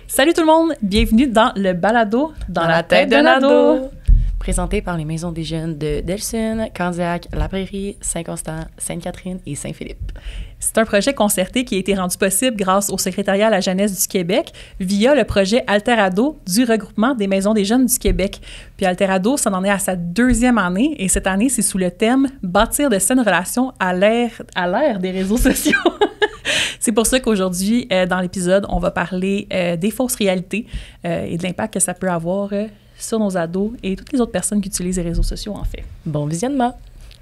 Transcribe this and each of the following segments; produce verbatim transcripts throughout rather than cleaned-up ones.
Salut tout le monde, bienvenue dans le balado dans, dans la tête d'un ado. Présenté par les maisons des jeunes de Delsun, Candiac, La Prairie, Saint-Constant, Sainte-Catherine et Saint-Philippe. C'est un projet concerté qui a été rendu possible grâce au Secrétariat à la jeunesse du Québec via le projet Alterado du regroupement des maisons des jeunes du Québec. Puis Alterado, ça en est à sa deuxième année et cette année, c'est sous le thème « Bâtir de saines relations à l'ère, à l'ère des réseaux sociaux ». C'est pour ça qu'aujourd'hui, euh, dans l'épisode, on va parler euh, des fausses réalités euh, et de l'impact que ça peut avoir euh, sur nos ados et toutes les autres personnes qui utilisent les réseaux sociaux, en fait. Bon visionnement!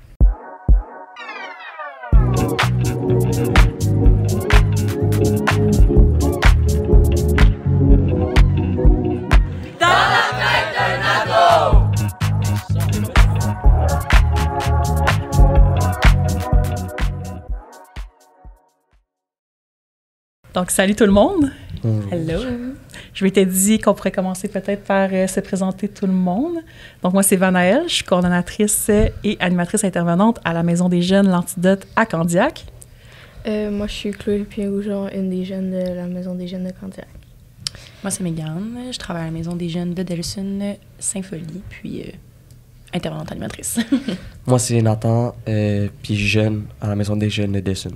Donc, salut tout le monde! Bonjour. Hello! Je m'étais dit qu'on pourrait commencer peut-être par euh, se présenter tout le monde. Donc, moi, c'est Vanaëlle, je suis coordonnatrice et animatrice intervenante à la Maison des jeunes L'Antidote à Candiac. Euh, moi, je suis Chloé Pierre-Goujon, une des jeunes de la Maison des jeunes de Candiac. Moi, c'est Mégane, je travaille à la Maison des jeunes de Delsun, Saint-Folie, puis euh, intervenante animatrice. Moi, c'est Nathan, euh, puis jeune à la Maison des jeunes de Delsun.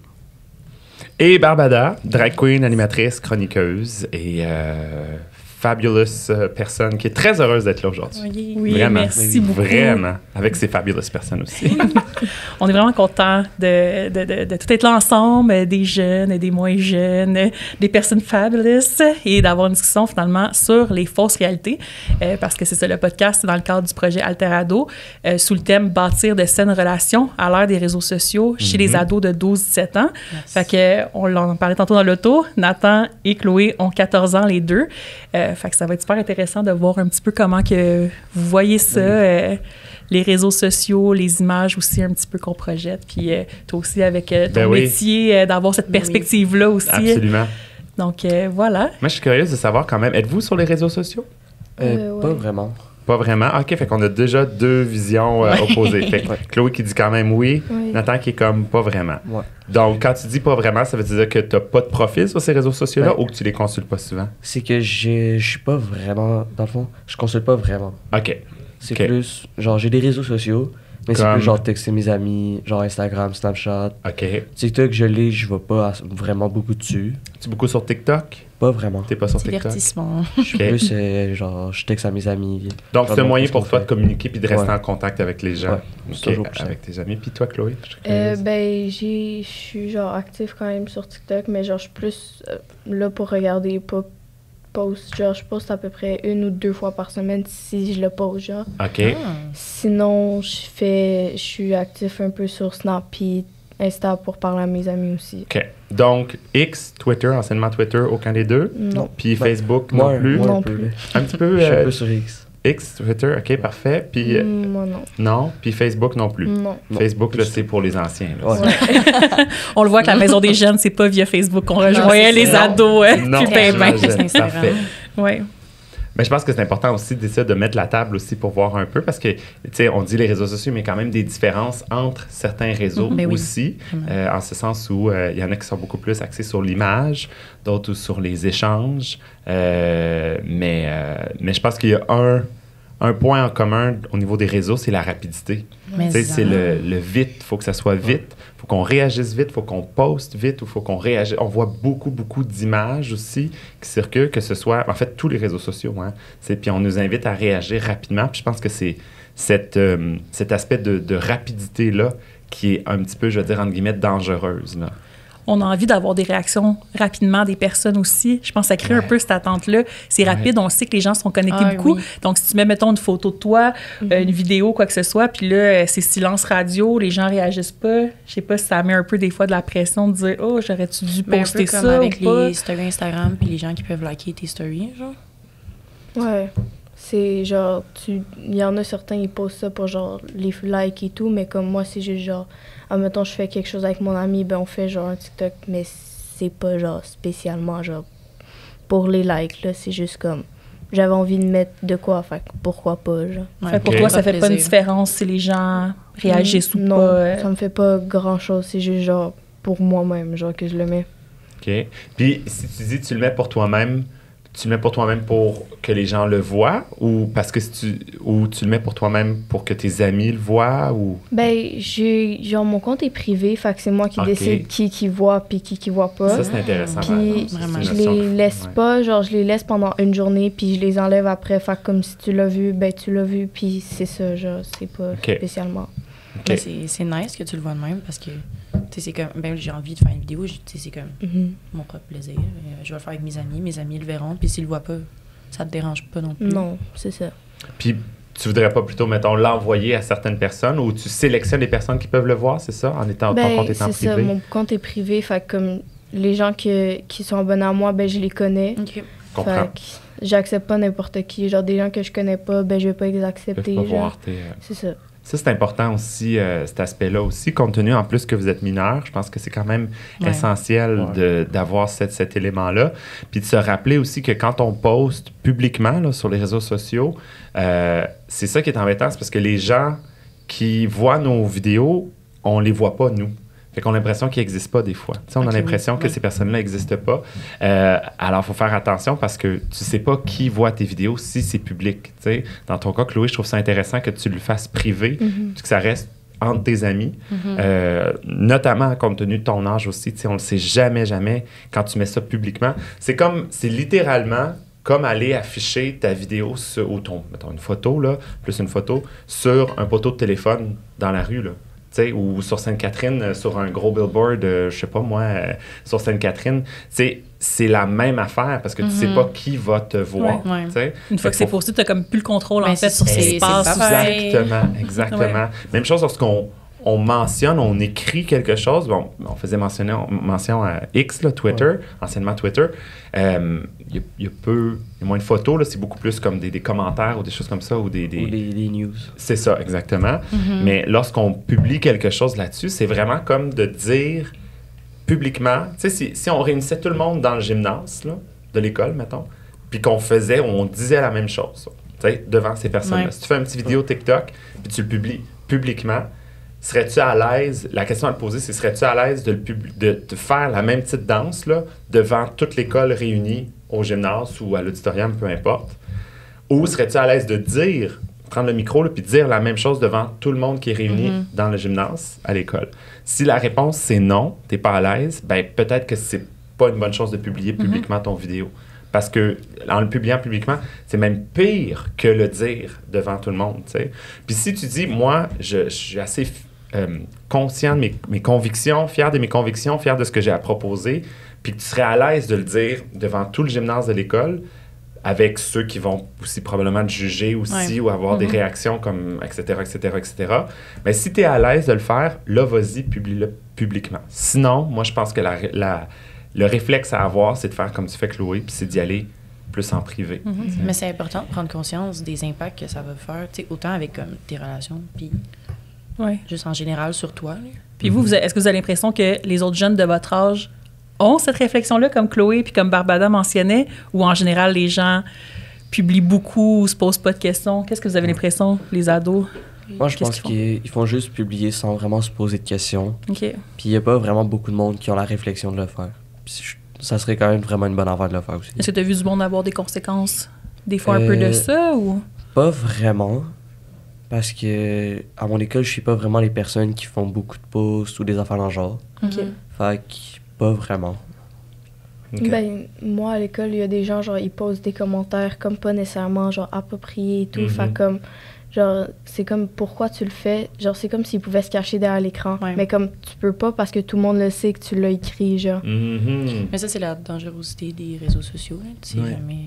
Et Barbada, drag queen, animatrice, chroniqueuse et euh, fabulous euh, personne qui est très heureuse d'être là aujourd'hui. Oui, oui vraiment, merci beaucoup. Vraiment, avec ces fabulous personnes aussi. On est vraiment contents de, de, de, de tout être là ensemble, des jeunes et des moins jeunes, des personnes fabulous, et d'avoir une discussion finalement sur les fausses réalités, euh, parce que c'est ça le podcast dans le cadre du projet Alterado, euh, sous le thème « Bâtir de saines relations à l'ère des réseaux sociaux chez mm-hmm. les ados de douze à dix-sept ans yes. ». Fait que, on en parlait tantôt dans l'auto, Nathan et Chloé ont quatorze ans les deux. Euh, fait que ça va être super intéressant de voir un petit peu comment que vous voyez ça, euh, les réseaux sociaux, les images aussi un petit peu qu'on projette. Puis euh, toi aussi avec euh, ton ben oui. métier, euh, d'avoir cette perspective-là aussi. Absolument. Donc euh, voilà. Moi, je suis curieuse de savoir quand même, êtes-vous sur les réseaux sociaux? Euh, euh, pas ouais. vraiment. Pas vraiment? OK, fait qu'on a déjà deux visions euh, opposées. Fait que Chloé qui dit quand même oui, oui. Nathan qui est comme pas vraiment. Ouais. Donc, quand tu dis pas vraiment, ça veut dire que t'as pas de profil sur ces réseaux sociaux-là ouais. ou que tu les consultes pas souvent? C'est que je suis pas vraiment, dans le fond, je consulte pas vraiment. OK. C'est okay. plus, genre, j'ai des réseaux sociaux, mais comme... c'est plus genre texter mes amis, genre Instagram, Snapchat. OK. TikTok, je l'ai, je vais pas vraiment beaucoup dessus. Tu es beaucoup sur TikTok? Pas vraiment. T'es pas sur TikTok? Divertissement. Je suis okay. plus, euh, genre, je texte à mes amis. Donc, c'est un moyen pour toi fait. de communiquer puis de rester ouais. en contact avec les gens. Ouais, okay. toujours Avec tes amis. Puis toi, Chloé? Euh, ben, j'ai, je suis genre active quand même sur TikTok, mais genre, je suis plus euh, là pour regarder, pas post. Genre, je poste à peu près une ou deux fois par semaine si je le poste, genre. OK. Ah. Sinon, je fais, je suis actif un peu sur Snap puis Insta pour parler à mes amis aussi. OK. Donc, X, Twitter, anciennement Twitter, aucun des deux? Non. Puis ben, Facebook moi, non plus? Moi, non un peu. plus. Un petit peu? Je suis euh, un peu sur X. X, Twitter, OK, parfait. Puis... Euh, Mm, moi, non. Non? Puis Facebook non plus? Non. Facebook, là, c'est pour les anciens. Là. Ouais. Ouais. On le voit que la Maison des jeunes, c'est pas via Facebook qu'on rejoint les non. ados. Euh, Non, plus ben, ben. Parfait. Ouais. Mais je pense que c'est important aussi d'essayer de mettre la table aussi pour voir un peu parce que, tu sais, on dit les réseaux sociaux, mais quand même des différences entre certains réseaux mmh, oui. aussi, euh, en ce sens où il euh, y en a qui sont beaucoup plus axés sur l'image, d'autres sur les échanges, euh, mais, euh, mais je pense qu'il y a un, un point en commun au niveau des réseaux, c'est la rapidité. Tu sais, c'est le, le vite, il faut que ça soit vite. Il faut qu'on réagisse vite, il faut qu'on poste vite, il faut qu'on réagisse. On voit beaucoup, beaucoup d'images aussi qui circulent, que ce soit, en fait, tous les réseaux sociaux. Hein. Puis on nous invite à réagir rapidement. Puis je pense que c'est cette, euh, cet aspect de, de rapidité-là qui est un petit peu, je veux dire, entre guillemets, dangereuse. Là. On a envie d'avoir des réactions rapidement des personnes aussi. Je pense que ça crée ouais. un peu cette attente-là. C'est rapide, ouais. on sait que les gens sont connectés ah, beaucoup. Oui. Donc, si tu mets, mettons, une photo de toi, mm-hmm. euh, une vidéo, quoi que ce soit, puis là, c'est silence radio, les gens réagissent pas. Je sais pas si ça met un peu des fois de la pression de dire « Oh, j'aurais-tu dû Mais poster un peu ça comme avec ou pas? » les stories Instagram puis les gens qui peuvent liker tes stories, genre. Ouais. C'est genre, tu, il y en a certains, ils postent ça pour genre les likes et tout, mais comme moi, c'est juste genre, admettons, je fais quelque chose avec mon ami, ben on fait genre un TikTok, mais c'est pas genre spécialement genre pour les likes, là, c'est juste comme, j'avais envie de mettre de quoi, fait pourquoi pas, genre. Ouais, pour okay. toi, ça fait pas une différence si les gens réagissent mmh, ou non, pas? Euh... ça me fait pas grand-chose, c'est juste genre pour moi-même, genre que je le mets. OK. Puis si tu dis tu le mets pour toi-même, tu le mets pour toi-même pour que les gens le voient ou parce que si tu, ou tu le mets pour toi-même pour que tes amis le voient ou... Ben, j'ai, genre, mon compte est privé, fait que c'est moi qui Ok. décide qui qui voit puis qui qui voit pas. Ça, c'est intéressant. par Puis exemple. vraiment, C'est je une notion les de- laisse ouais. pas, genre, je les laisse pendant une journée puis je les enlève après. Fait que comme si tu l'as vu, ben, tu l'as vu puis c'est ça, genre, c'est pas Ok. spécialement. Ok. Mais c'est, c'est nice que tu le vois de même parce que, tu sais, c'est comme, ben, j'ai envie de faire une vidéo, tu sais, c'est comme Mhm. mon propre plaisir. Euh, je vais le faire avec mes amis, mes amis le verront, puis s'ils le voient pas, ça te dérange pas non plus. Non, c'est ça. Puis tu voudrais pas plutôt, mettons, l'envoyer à certaines personnes ou tu sélectionnes les personnes qui peuvent le voir, c'est ça, en étant ton Ben, compte étant c'est ça, privé? mon compte est privé, fait que comme les gens que, qui sont abonnés à moi, ben, je les connais. OK. Comprends. Fait que j'accepte pas n'importe qui. Genre, des gens que je connais pas, ben, je vais pas les Ils peuvent accepter. pas genre. voir tes, euh, C'est ça. Ça, c'est important aussi, euh, cet aspect-là aussi, compte tenu en plus que vous êtes mineur. Je pense que c'est quand même Ouais. essentiel Ouais. de- d'avoir cette- cet élément-là. Puis de se rappeler aussi que quand on poste publiquement là, sur les réseaux sociaux, euh, c'est ça qui est embêtant, c'est parce que les gens qui voient nos vidéos, on les voit pas, nous. Fait qu'on a l'impression qu'ils n'existent pas des fois. Tu sais, on Ok, a oui. l'impression que Oui. ces personnes-là n'existent pas. Euh, alors, il faut faire attention parce que tu sais pas qui voit tes vidéos si c'est public. Tu sais. Dans ton cas, Chloé, je trouve ça intéressant que tu le fasses privé, Mhm. que ça reste entre tes amis, Mhm. euh, notamment compte tenu de ton âge aussi. Tu sais, on le sait jamais, jamais quand tu mets ça publiquement. C'est comme, c'est littéralement comme aller afficher ta vidéo sur, ou ton, mettons, une photo, là, plus une photo, sur un poteau de téléphone dans la rue, là. Tu sais, ou sur Sainte-Catherine, euh, sur un gros billboard, euh, je sais pas moi, euh, sur Sainte-Catherine. Tu sais, c'est la même affaire parce que tu sais Mhm. pas qui va te voir. Ouais. tu sais. Une fois Fait que c'est faut- posté, tu n'as comme plus le contrôle, en Ben, fait, c'est- sur ce qui c'est- se passe. c'est ou pas ça. pareil. Exactement, exactement. Ouais. Même chose lorsqu'on on mentionne, on écrit quelque chose. Bon, on faisait mentionner, on- mention à X, là, Twitter, Ouais. anciennement Twitter. Euh, Il y, a- il y a peu, il y a moins de photos, là, c'est beaucoup plus comme des, des commentaires ou des choses comme ça. Ou des, des- Ou les, les news. C'est ça, exactement. Mhm. Mais lorsqu'on publie quelque chose là-dessus, c'est vraiment comme de dire publiquement, tu sais, si, si on réunissait tout le monde dans le gymnase là, de l'école, mettons, puis qu'on faisait, on disait la même chose, tu sais, devant ces personnes-là. Ouais. Si tu fais une petite vidéo TikTok, puis tu le publies publiquement, serais-tu à l'aise, la question à te poser, c'est serais-tu à l'aise de, le pub- de, de faire la même petite danse là, devant toute l'école réunie au gymnase ou à l'auditorium, peu importe? Ou serais-tu à l'aise de dire, prendre le micro, là, puis dire la même chose devant tout le monde qui est réuni Mhm. dans le gymnase, à l'école? Si la réponse c'est non, t'es pas à l'aise, ben peut-être que c'est pas une bonne chose de publier publiquement ton vidéo. Parce que en le publiant publiquement, c'est même pire que le dire devant tout le monde, tu sais. Puis si tu dis, moi, je, je suis assez euh, conscient de mes, mes convictions, fier de mes convictions, fier de ce que j'ai à proposer, puis que tu serais à l'aise de le dire devant tout le gymnase de l'école, avec ceux qui vont aussi probablement te juger aussi Ouais. ou avoir des Mhm. réactions comme et cetera, et cetera, et cetera. Mais si tu es à l'aise de le faire, là, vas-y, publie-le publiquement. Sinon, moi, je pense que la, la- le réflexe à avoir, c'est de faire comme tu fais, Chloé, puis c'est d'y aller plus en privé. Mhm. Mais c'est important de prendre conscience des impacts que ça va faire, tu sais, autant avec comme tes relations, puis Ouais. juste en général sur toi. Là. Puis vous, vous avez- est-ce que vous avez l'impression que les autres jeunes de votre âge ont cette réflexion-là, comme Chloé puis comme Barbada mentionnait, ou en général, les gens publient beaucoup, se posent pas de questions? Qu'est-ce que vous avez l'impression, les ados? Moi, je Qu'est-ce pense qu'ils font? qu'ils ils font juste publier sans vraiment se poser de questions. OK. Puis il n'y a pas vraiment beaucoup de monde qui ont la réflexion de le faire. Puis je- ça serait quand même vraiment une bonne affaire de le faire aussi. Est-ce que tu as vu du monde avoir des conséquences, des fois, un peu de Euh, ça, ou... Pas vraiment. Parce que à mon école, je suis pas vraiment les personnes qui font beaucoup de posts ou des affaires dans le genre. Ok. Fait que pas vraiment. OK. Ben, moi, à l'école, il y a des gens, genre, ils posent des commentaires comme pas nécessairement, genre, appropriés et tout. Mhm. Fait comme, genre, c'est comme, pourquoi tu le fais? Genre, c'est comme s'ils pouvaient se cacher derrière l'écran. Ouais. Mais comme, tu peux pas parce que tout le monde le sait que tu l'as écrit, genre. Mhm. Mais ça, c'est la dangerosité des réseaux sociaux. Là. Tu sais Ouais. jamais...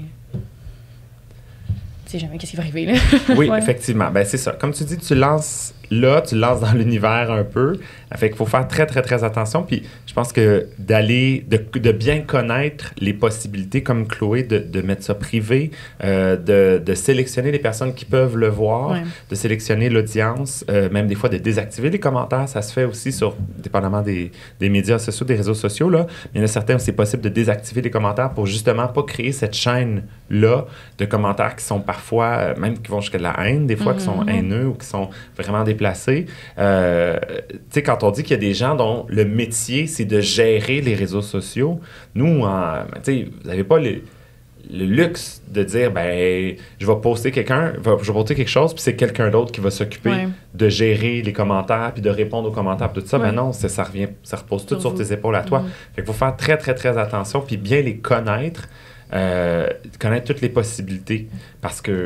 Tu sais jamais qu'est-ce qui va arriver, là. Oui, Ouais. effectivement. Ben, c'est ça. Comme tu dis, tu lances là, tu lances dans l'univers un peu. Fait qu'il faut faire très, très, très attention. Puis je pense que d'aller, de, de bien connaître les possibilités, comme Chloé, de, de mettre ça privé, euh, de, de sélectionner les personnes qui peuvent le voir, Ouais. de sélectionner l'audience, euh, même des fois de désactiver les commentaires. Ça se fait aussi sur, dépendamment des, des médias sociaux, des réseaux sociaux. Là. Il y en a certains où c'est possible de désactiver les commentaires pour justement pas créer cette chaîne-là de commentaires qui sont parfois, euh, même qui vont jusqu'à de la haine, des fois, qui sont Mhm. haineux ou qui sont vraiment déplacés. Euh, tu sais, quand on dit qu'il y a des gens dont le métier, c'est de gérer les réseaux sociaux, nous, en- tu sais, vous n'avez pas les, le luxe de dire, ben, je vais poster quelqu'un, je vais poster quelque chose, puis c'est quelqu'un d'autre qui va s'occuper Ouais. de gérer les commentaires, puis de répondre aux commentaires, puis tout ça. Ouais. Ben non, c'est- ça revient, ça repose tout Sur sur vous. tes épaules à toi. Mhm. Fait qu'il faut faire très, très, très attention, puis bien les connaître, euh, connaître toutes les possibilités, parce que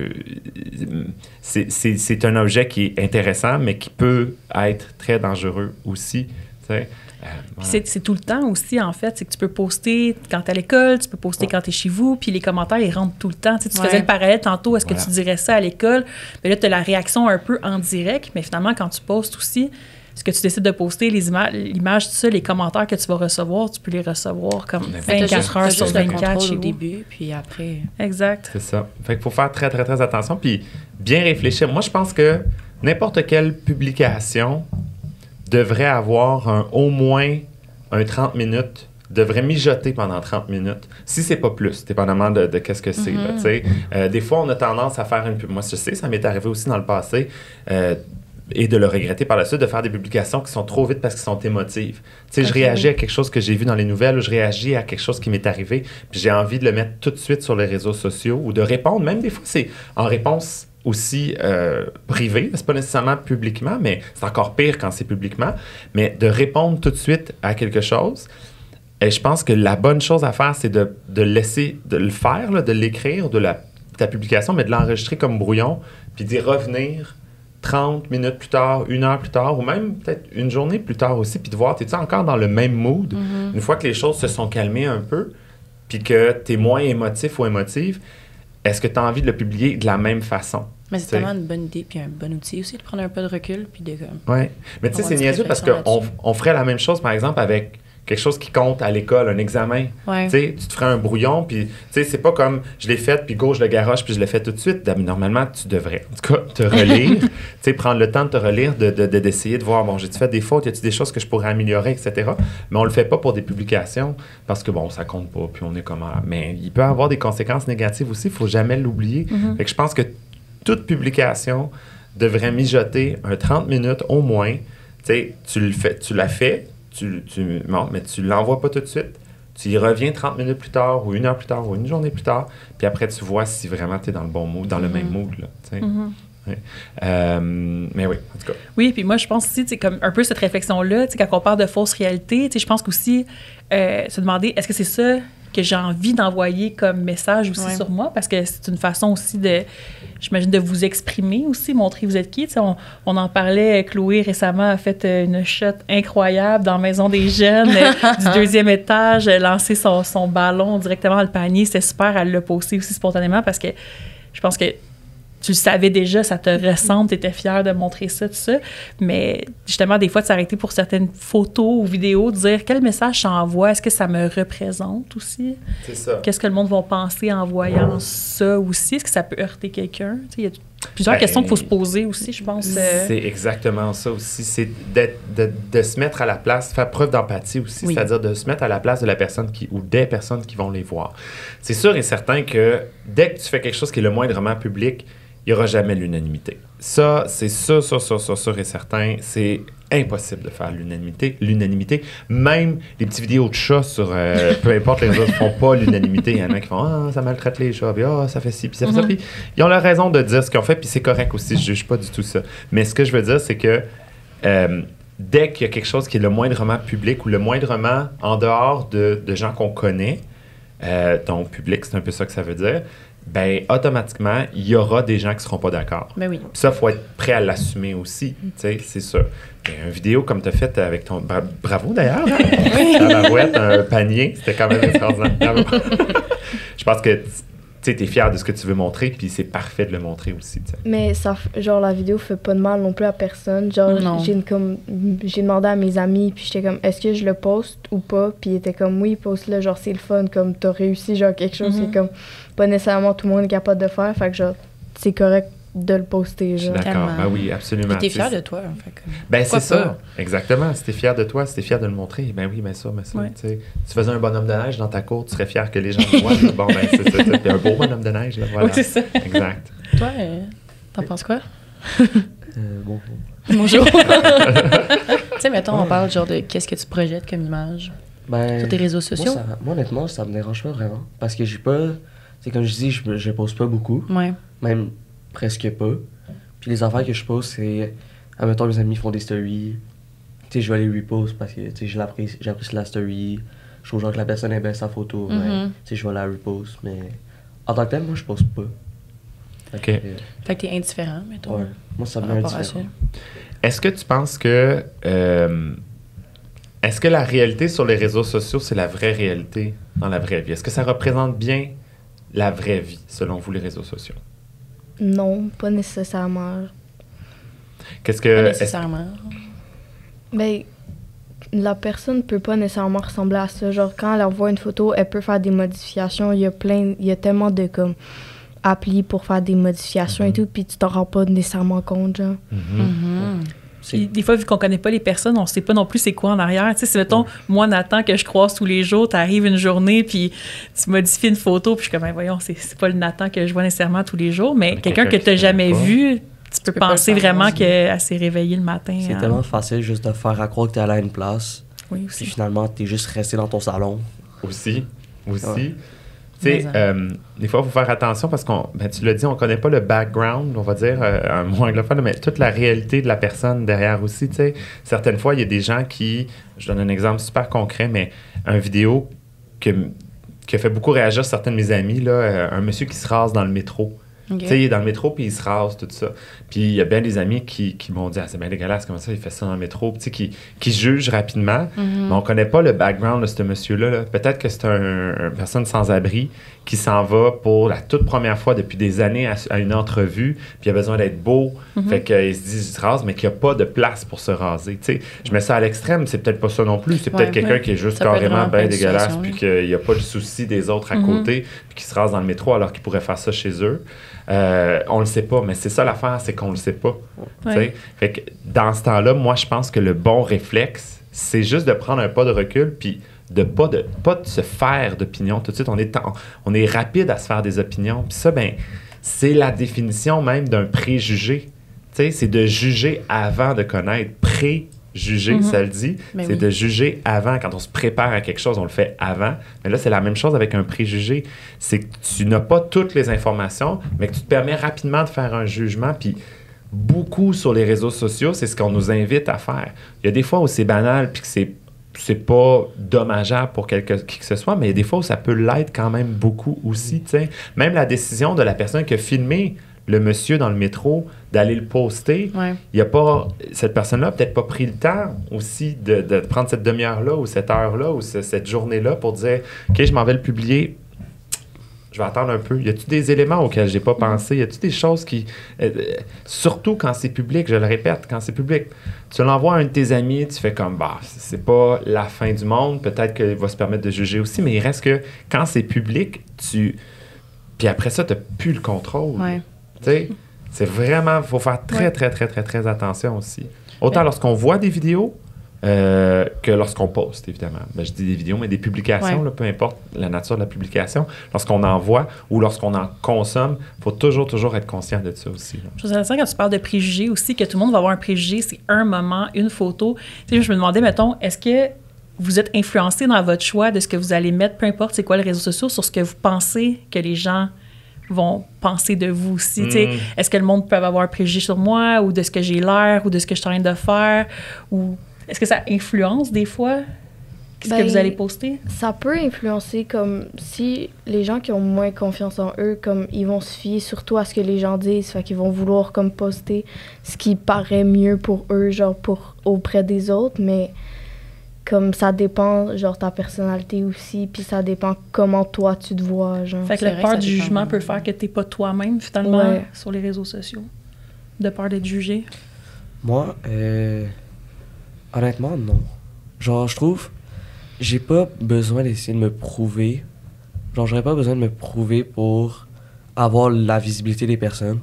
euh, c'est- c'est c'est un objet qui est intéressant, mais qui peut être très dangereux aussi, tu sais. Euh, Puis voilà. c'est, c'est tout le temps aussi, en fait. C'est que tu peux poster quand tu es à l'école, tu peux poster quand tu es chez vous, puis les commentaires, ils rentrent tout le temps. Tu sais, tu Ouais. faisais le parallèle tantôt, est-ce que Voilà. tu dirais ça à l'école? Mais là, tu as la réaction un peu en direct, mais finalement, quand tu postes aussi, ce que tu décides de poster, les images, l'image, tout ça, les commentaires que tu vas recevoir, tu peux les recevoir comme Mais Fait que t'as juste- vingt-quatre heures t'as sur juste le vingt-quatre contrôle chez au vous. début, puis après... Exact. C'est ça. Fait qu'il faut faire très, très, très attention, puis bien réfléchir. Moi, je pense que n'importe quelle publication devrait avoir un, au moins un trente minutes, devrait mijoter pendant trente minutes, si c'est pas plus, dépendamment de, de qu'est-ce que c'est. là, tu sais. Euh, des fois, on a tendance à faire une pub. Moi, je sais, ça m'est arrivé aussi dans le passé, euh, et de le regretter par la suite, de faire des publications qui sont trop vite parce qu'elles sont émotives. Tu sais, je Ok, réagis oui. à quelque chose que j'ai vu dans les nouvelles, ou je réagis à quelque chose qui m'est arrivé, puis j'ai envie de le mettre tout de suite sur les réseaux sociaux, ou de répondre, même des fois, c'est en réponse aussi euh, privée, c'est pas nécessairement publiquement, mais c'est encore pire quand c'est publiquement, mais de répondre tout de suite à quelque chose. Et je pense que la bonne chose à faire, c'est de, de laisser, de le faire, là, de l'écrire, de la, ta publication, mais de l'enregistrer comme brouillon, puis d'y revenir trente minutes plus tard, une heure plus tard, ou même peut-être une journée plus tard aussi, puis de voir, t'es-tu encore dans le même mood? Mm-hmm. Une fois que les choses se sont calmées un peu, puis que t'es moins émotif ou émotive, est-ce que tu as envie de le publier de la même façon? Mais c'est T'sais. tellement une bonne idée, puis un bon outil aussi, de prendre un peu de recul, puis de comme... Oui. Mais tu sais, Avoir c'est une niaiseux parce réflexion qu'on là-dessus. on ferait la même chose, par exemple, avec quelque chose qui compte à l'école, un examen. Ouais. Tu sais, tu te ferais un brouillon, puis tu sais, c'est pas comme je l'ai fait, puis go, je le garoche, puis je le fais tout de suite. Normalement, tu devrais, en tout cas, te relire, tu sais, prendre le temps de te relire, de, de, de- d'essayer de voir, bon, j'ai-tu fait des fautes, y a-tu des choses que je pourrais améliorer, et cetera. Mais on le fait pas pour des publications parce que, bon, ça compte pas, puis on est comme... ah, mais il peut avoir des conséquences négatives aussi, il faut jamais l'oublier. Fait que je pense que toute publication devrait mijoter un trente minutes au moins. Tu sais, tu le fais, tu l'as fait, tu, tu, non, mais tu l'envoies pas tout de suite. Tu y reviens trente minutes plus tard, ou une heure plus tard, ou une journée plus tard, puis après, tu vois si vraiment tu es dans le bon mood, dans le même mood, là, tu sais. Ouais. Euh, mais oui, en tout cas. Oui, puis moi, je pense aussi, tu sais, comme un peu cette réflexion-là, tu sais, quand on parle de fausse réalité, tu sais, je pense qu'aussi, euh, se demander, est-ce que c'est ça que j'ai envie d'envoyer comme message aussi Ouais. sur moi? Parce que c'est une façon aussi de, j'imagine, de vous exprimer aussi, montrer vous êtes qui. Tu sais, on, on en parlait, Chloé récemment a fait euh, une shot incroyable dans la Maison des Jeunes, euh, du deuxième étage, euh, lancer son, son ballon directement dans le panier. C'était super, elle l'a posté aussi spontanément parce que je pense que tu le savais déjà, ça te ressemble, tu étais fière de montrer ça, tout ça. Mais justement, des fois, de s'arrêter pour certaines photos ou vidéos, de dire quel message j'envoie, est-ce que ça me représente aussi? C'est ça. Qu'est-ce que le monde va penser en voyant ça aussi? Est-ce que ça peut heurter quelqu'un? Tu sais, il y a plusieurs Ben, questions qu'il faut se poser aussi, je pense. euh. C'est exactement ça aussi. C'est d'être- de, de se mettre à la place, faire preuve d'empathie aussi, Oui. c'est-à-dire de se mettre à la place de la personne qui, ou des personnes qui vont les voir. C'est sûr et certain que dès que tu fais quelque chose qui est le moindrement public, il n'y aura jamais l'unanimité. Ça, c'est sûr, sûr, sûr, sûr, sûr et certain. C'est impossible de faire l'unanimité. L'unanimité, même les petites vidéos de chats sur euh, peu importe les autres ne font pas l'unanimité. Il y en a qui font ah ça maltraite les chats, puis ah ça fait ci, puis ça fait ça. Puis ils ont la raison de dire ce qu'ils ont fait, puis c'est correct aussi. Je juge pas du tout ça. Mais ce que je veux dire, c'est que euh, dès qu'il y a quelque chose qui est le moindrement public ou le moindrement en dehors de, de gens qu'on connaît, euh, donc public, c'est un peu ça que ça veut dire. Ben automatiquement, il y aura des gens qui ne seront pas d'accord. Ben oui. Puis ça, il faut être prêt à l'assumer aussi, tu sais, c'est sûr. Mais une vidéo comme tu as faite avec ton... Bra- bravo d'ailleurs, hein? La barouette, un panier, c'était quand même extraordinaire. Bravo. Je pense que tu es fier de ce que tu veux montrer, puis c'est parfait de le montrer aussi, tu sais. Mais ça, f- genre, la vidéo fait pas de mal non plus à personne. Genre, Non. j'ai une comme, j'ai demandé à mes amis, puis j'étais comme, est-ce que je le poste ou pas? Puis ils étaient comme, oui, poste-le, genre, c'est le fun, comme, t'as réussi, genre, quelque chose, Mhm. c'est comme, pas nécessairement tout le monde est capable de faire, fait que, genre, c'est correct de le poster, Je suis genre. d'accord. Tellement. Ben oui, absolument. Puis t'es Tu sais, fier de toi, en fait. Comme... Ben, c'est Pourquoi ça. pas? Exactement. Si t'es fier de toi, si t'es fier de le montrer, ben oui, ben ça, ben ça. Ouais. Tu sais, tu faisais un bonhomme de neige dans ta cour, tu serais fier que les gens le voient. Bon, ben c'est ça. ça. Puis un beau bonhomme de neige, là, voilà. Oui, c'est ça. Exact. Toi, euh, t'en penses quoi? Euh, bon, Bonjour. Tu sais, mettons, on parle genre de qu'est-ce que tu projettes comme image ben, sur tes réseaux moi, sociaux. ça- moi, honnêtement, ça me dérange pas vraiment. Parce que j'ai pas. C'est comme je dis, je, me- je pose pas beaucoup, Ouais. même presque pas. Puis les affaires que je pose, c'est, admettons, mes amis font des stories, tu sais, je vais les repost parce que, tu sais, je l'apprécie- j'apprécie la story, je trouve genre que la personne aime bien sa photo, mais, Mhm. tu sais, je vais la repost, mais en tant que tel, moi, je pose pas. OK. Euh, Fait que t'es indifférent, mettons. ouais, moi, ça me par met rapport à indifférent. ça. Est-ce que tu penses que... euh, est-ce que la réalité sur les réseaux sociaux, c'est la vraie réalité dans la vraie vie? Est-ce que ça représente bien la vraie vie, selon vous, les réseaux sociaux? Non, pas nécessairement. Qu'est-ce Pas que... est-ce- nécessairement. Ben, la personne peut pas nécessairement ressembler à ça. Genre, quand elle envoie une photo, elle peut faire des modifications. Il y a plein, il y a tellement de comme applis pour faire des modifications et Mhm. tout, puis tu t'en rends pas nécessairement compte, genre. Mhm. Mhm. C'est- Puis, des fois, vu qu'on connaît pas les personnes, on sait pas non plus c'est quoi en arrière. Tu sais, si, mettons, moi, Nathan, que je croise tous les jours, t'arrives une journée, puis tu modifies une photo, puis je suis comme, ben, voyons, c'est c'est pas le Nathan que je vois nécessairement tous les jours, mais, Mais quelqu'un que quelqu'un t'as qui jamais t'aime pas. vu, tu peux peux pas le penser savoir, vraiment aussi. qu'elle s'est réveillée le matin. C'est hein. tellement facile juste de faire à croire que t'es allé à une place, Oui, puis aussi. finalement, t'es juste resté dans ton salon. Aussi. Aussi. Ouais. Tu sais, Mais, euh, des fois, il faut faire attention parce qu'on, ben, tu l'as dit, on connaît pas le background, on va dire, euh, un mot anglophone, mais toute la réalité de la personne derrière aussi. Tu sais, certaines fois, il y a des gens qui, je donne un exemple super concret, mais un vidéo que, qui a fait beaucoup réagir certains de mes amis, là, euh, un monsieur qui se rase dans le métro. Ok. Tu sais, il est dans le métro puis il se rase, tout ça. Puis il y a bien des amis qui, qui m'ont dit, ah, c'est bien dégueulasse, comment ça, il fait ça dans le métro, tu sais, qui, qui jugent rapidement. Mhm. Mais on connaît pas le background de ce monsieur-là. là. Peut-être que c'est un, une personne sans-abri qui s'en va pour la toute première fois depuis des années à, à une entrevue, puis il a besoin d'être beau, Mhm. fait qu'il se dit, il se rase, mais qu'il n'y a pas de place pour se raser. Tu sais, je mets ça à l'extrême, c'est peut-être pas ça non plus. C'est Ouais, peut-être quelqu'un ouais. qui est juste Ça peut être carrément vraiment bien plein de dégueulasse, situations, puis là. qu'il n'y a pas le souci des autres à Mhm. côté, puis qui se rase dans le métro alors qu'il pourrait faire ça chez eux. Euh, on le sait pas, mais c'est ça l'affaire, c'est qu'on le sait pas. Tu sais. Ouais. Fait que dans ce temps-là, moi, je pense que le bon réflexe, c'est juste de prendre un pas de recul, puis de pas de pas de se faire d'opinion tout de suite. On est en- on est rapide à se faire des opinions. Puis ça, ben, c'est la définition même d'un préjugé. Tu sais, c'est de juger avant de connaître. Préjuger, Mhm. ça le dit. Ben c'est oui. de juger avant. Quand on se prépare à quelque chose, on le fait avant. Mais là, c'est la même chose avec un préjugé. C'est que tu n'as pas toutes les informations, mais que tu te permets rapidement de faire un jugement. Puis beaucoup sur les réseaux sociaux, c'est ce qu'on nous invite à faire. Il y a des fois où c'est banal puis que c'est c'est pas dommageable pour quelque, qui que ce soit, mais il y a des fois où ça peut l'être quand même beaucoup aussi, tu sais. Même la décision de la personne qui a filmé le monsieur dans le métro d'aller le poster, Ouais. il y a pas cette personne-là a peut-être pas pris le temps aussi de, de prendre cette demi-heure-là ou cette heure-là ou ce- cette journée-là pour dire OK, je m'en vais le publier. Je vais attendre un peu. Y a-tu des éléments auxquels j'ai pas pensé? Y a-tu des choses qui... euh, euh, surtout quand c'est public, je le répète, quand c'est public. Tu l'envoies à un de tes amis, tu fais comme, bah, c'est pas la fin du monde. Peut-être qu'il va se permettre de juger aussi, mais il reste que quand c'est public, tu... Puis après ça, t'as plus le contrôle. Ouais. Tu sais, c'est vraiment... Il faut faire très, Ouais. très, très, très, très attention aussi. Autant Ouais. lorsqu'on voit des vidéos euh, que lorsqu'on poste, évidemment. Ben, je dis des vidéos, mais des publications, Ouais. là, peu importe la nature de la publication. Lorsqu'on en voit ou lorsqu'on en consomme, il faut toujours, toujours être conscient de ça aussi. là. Je trouve ça intéressant quand tu parles de préjugés aussi, que tout le monde va avoir un préjugé, c'est un moment, une photo. Tu sais, je me demandais, mettons, est-ce que vous êtes influencé dans votre choix de ce que vous allez mettre, peu importe c'est quoi les réseaux sociaux, sur ce que vous pensez que les gens vont penser de vous aussi. Tu sais, Mm. est-ce que le monde peut avoir un préjugé sur moi ou de ce que j'ai l'air ou de ce que je suis en train de faire? Ou est-ce que ça influence des fois ce que Ben, vous allez poster? Ça peut influencer comme si les gens qui ont moins confiance en eux, comme ils vont se fier surtout à ce que les gens disent, fait qu'ils vont vouloir comme poster ce qui paraît mieux pour eux, genre pour auprès des autres, mais comme ça dépend, genre ta personnalité aussi, puis ça dépend comment toi tu te vois, genre. Fait que C'est la vrai peur que ça du dépend jugement vraiment. peut faire que t'es pas toi-même, finalement, Ouais. sur les réseaux sociaux. De peur d'être jugé. Moi, euh, honnêtement, non. Genre, je trouve, j'ai pas besoin d'essayer de me prouver. Genre, j'aurais pas besoin de me prouver pour avoir la visibilité des personnes.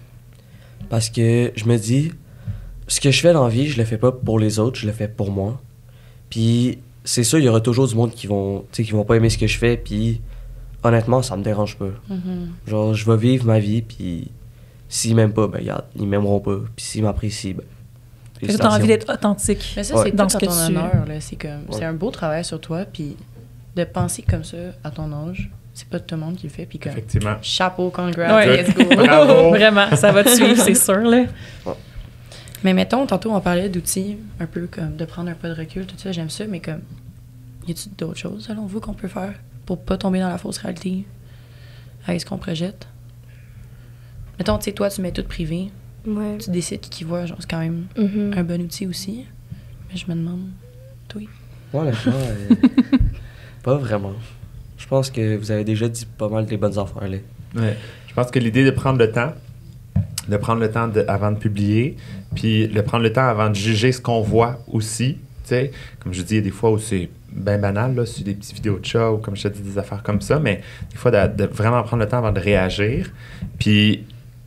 Parce que je me dis, ce que je fais dans la vie, je le fais pas pour les autres, je le fais pour moi. Puis, c'est sûr, il y aura toujours du monde qui vont, tu sais, qui vont pas aimer ce que je fais, puis honnêtement, ça me dérange pas. Mhm. Genre, je vais vivre ma vie, puis s'ils m'aiment pas, ben regarde, ils m'aimeront pas. Puis s'ils m'apprécient, ben. Fait que t'as envie félicitations. d'être authentique. Mais ça, Ouais. c'est Dans tout ce à que ton tu- honneur. Là. C'est comme, c'est Ouais. un beau travail sur toi, puis de penser comme ça à ton âge, c'est pas tout le monde qui le fait. Puis comme, Effectivement. chapeau, congrats, Ouais. let's go. Bravo. Vraiment, ça va te suivre, c'est sûr, là. Mais mettons, tantôt, on parlait d'outils, un peu comme de prendre un pas de recul, tout ça, j'aime ça, mais comme, y a-t-il d'autres choses, selon vous, qu'on peut faire pour pas tomber dans la fausse réalité avec ce qu'on projette? Mettons, tu sais, toi, tu mets tout privé, Ouais. tu décides qui qui voit, genre, c'est quand même Mhm. un bon outil aussi. Mais je me demande, toi. Moi, honnêtement, euh, pas vraiment. Je pense que vous avez déjà dit pas mal des bonnes affaires, là. Ouais. Je pense que l'idée de prendre le temps, de prendre le temps de, avant de publier, puis de prendre le temps avant de juger ce qu'on voit aussi, tu sais, comme je dis, il y a des fois où c'est bien banal, là, sur des petites vidéos de chat ou comme je te dis, des affaires comme ça, mais des fois, de, de vraiment prendre le temps avant de réagir, puis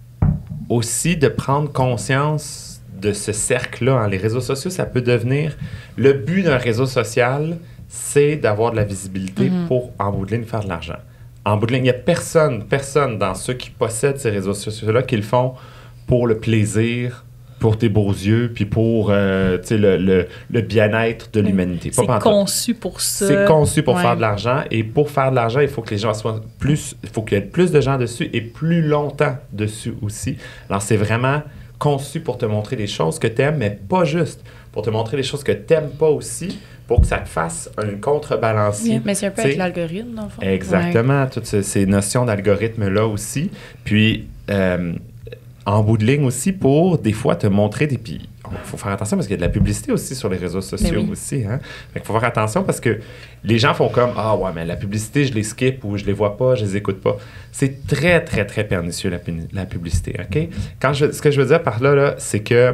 aussi de prendre conscience de ce cercle-là. Hein. Les réseaux sociaux, ça peut devenir... Le but d'un réseau social, c'est d'avoir de la visibilité Mhm. pour, en bout de ligne, faire de l'argent. En bout de ligne, il n'y a personne, personne dans ceux qui possèdent ces réseaux sociaux-là qui le font pour le plaisir, pour tes beaux yeux, puis pour euh, tu sais, le, le, le bien-être de l'humanité. Pas C'est pantoute. conçu pour ça. C'est conçu pour Ouais. faire de l'argent. Et pour faire de l'argent, il faut que les gens soient plus... Il faut qu'il y ait plus de gens dessus et plus longtemps dessus aussi. Alors, c'est vraiment conçu pour te montrer des choses que tu aimes, mais pas juste. Pour te montrer des choses que tu n'aimes pas aussi, pour que ça te fasse une contrebalancier. Mais c'est un peu T'sais, avec l'algorithme, dans le fond. Exactement, toutes ces, ces notions d'algorithme-là aussi. Puis, euh, en bout de ligne aussi, pour des fois te montrer des... Puis, il faut faire attention parce qu'il y a de la publicité aussi sur les réseaux sociaux Mais oui. aussi. Hein? Fait qu'il faut faire attention parce que les gens font comme « Ah ouais, mais la publicité, je les skip ou je les vois pas, je les écoute pas. » C'est très, très, très pernicieux, la, pu- la publicité. OK? Quand je, ce que je veux dire par là, là c'est que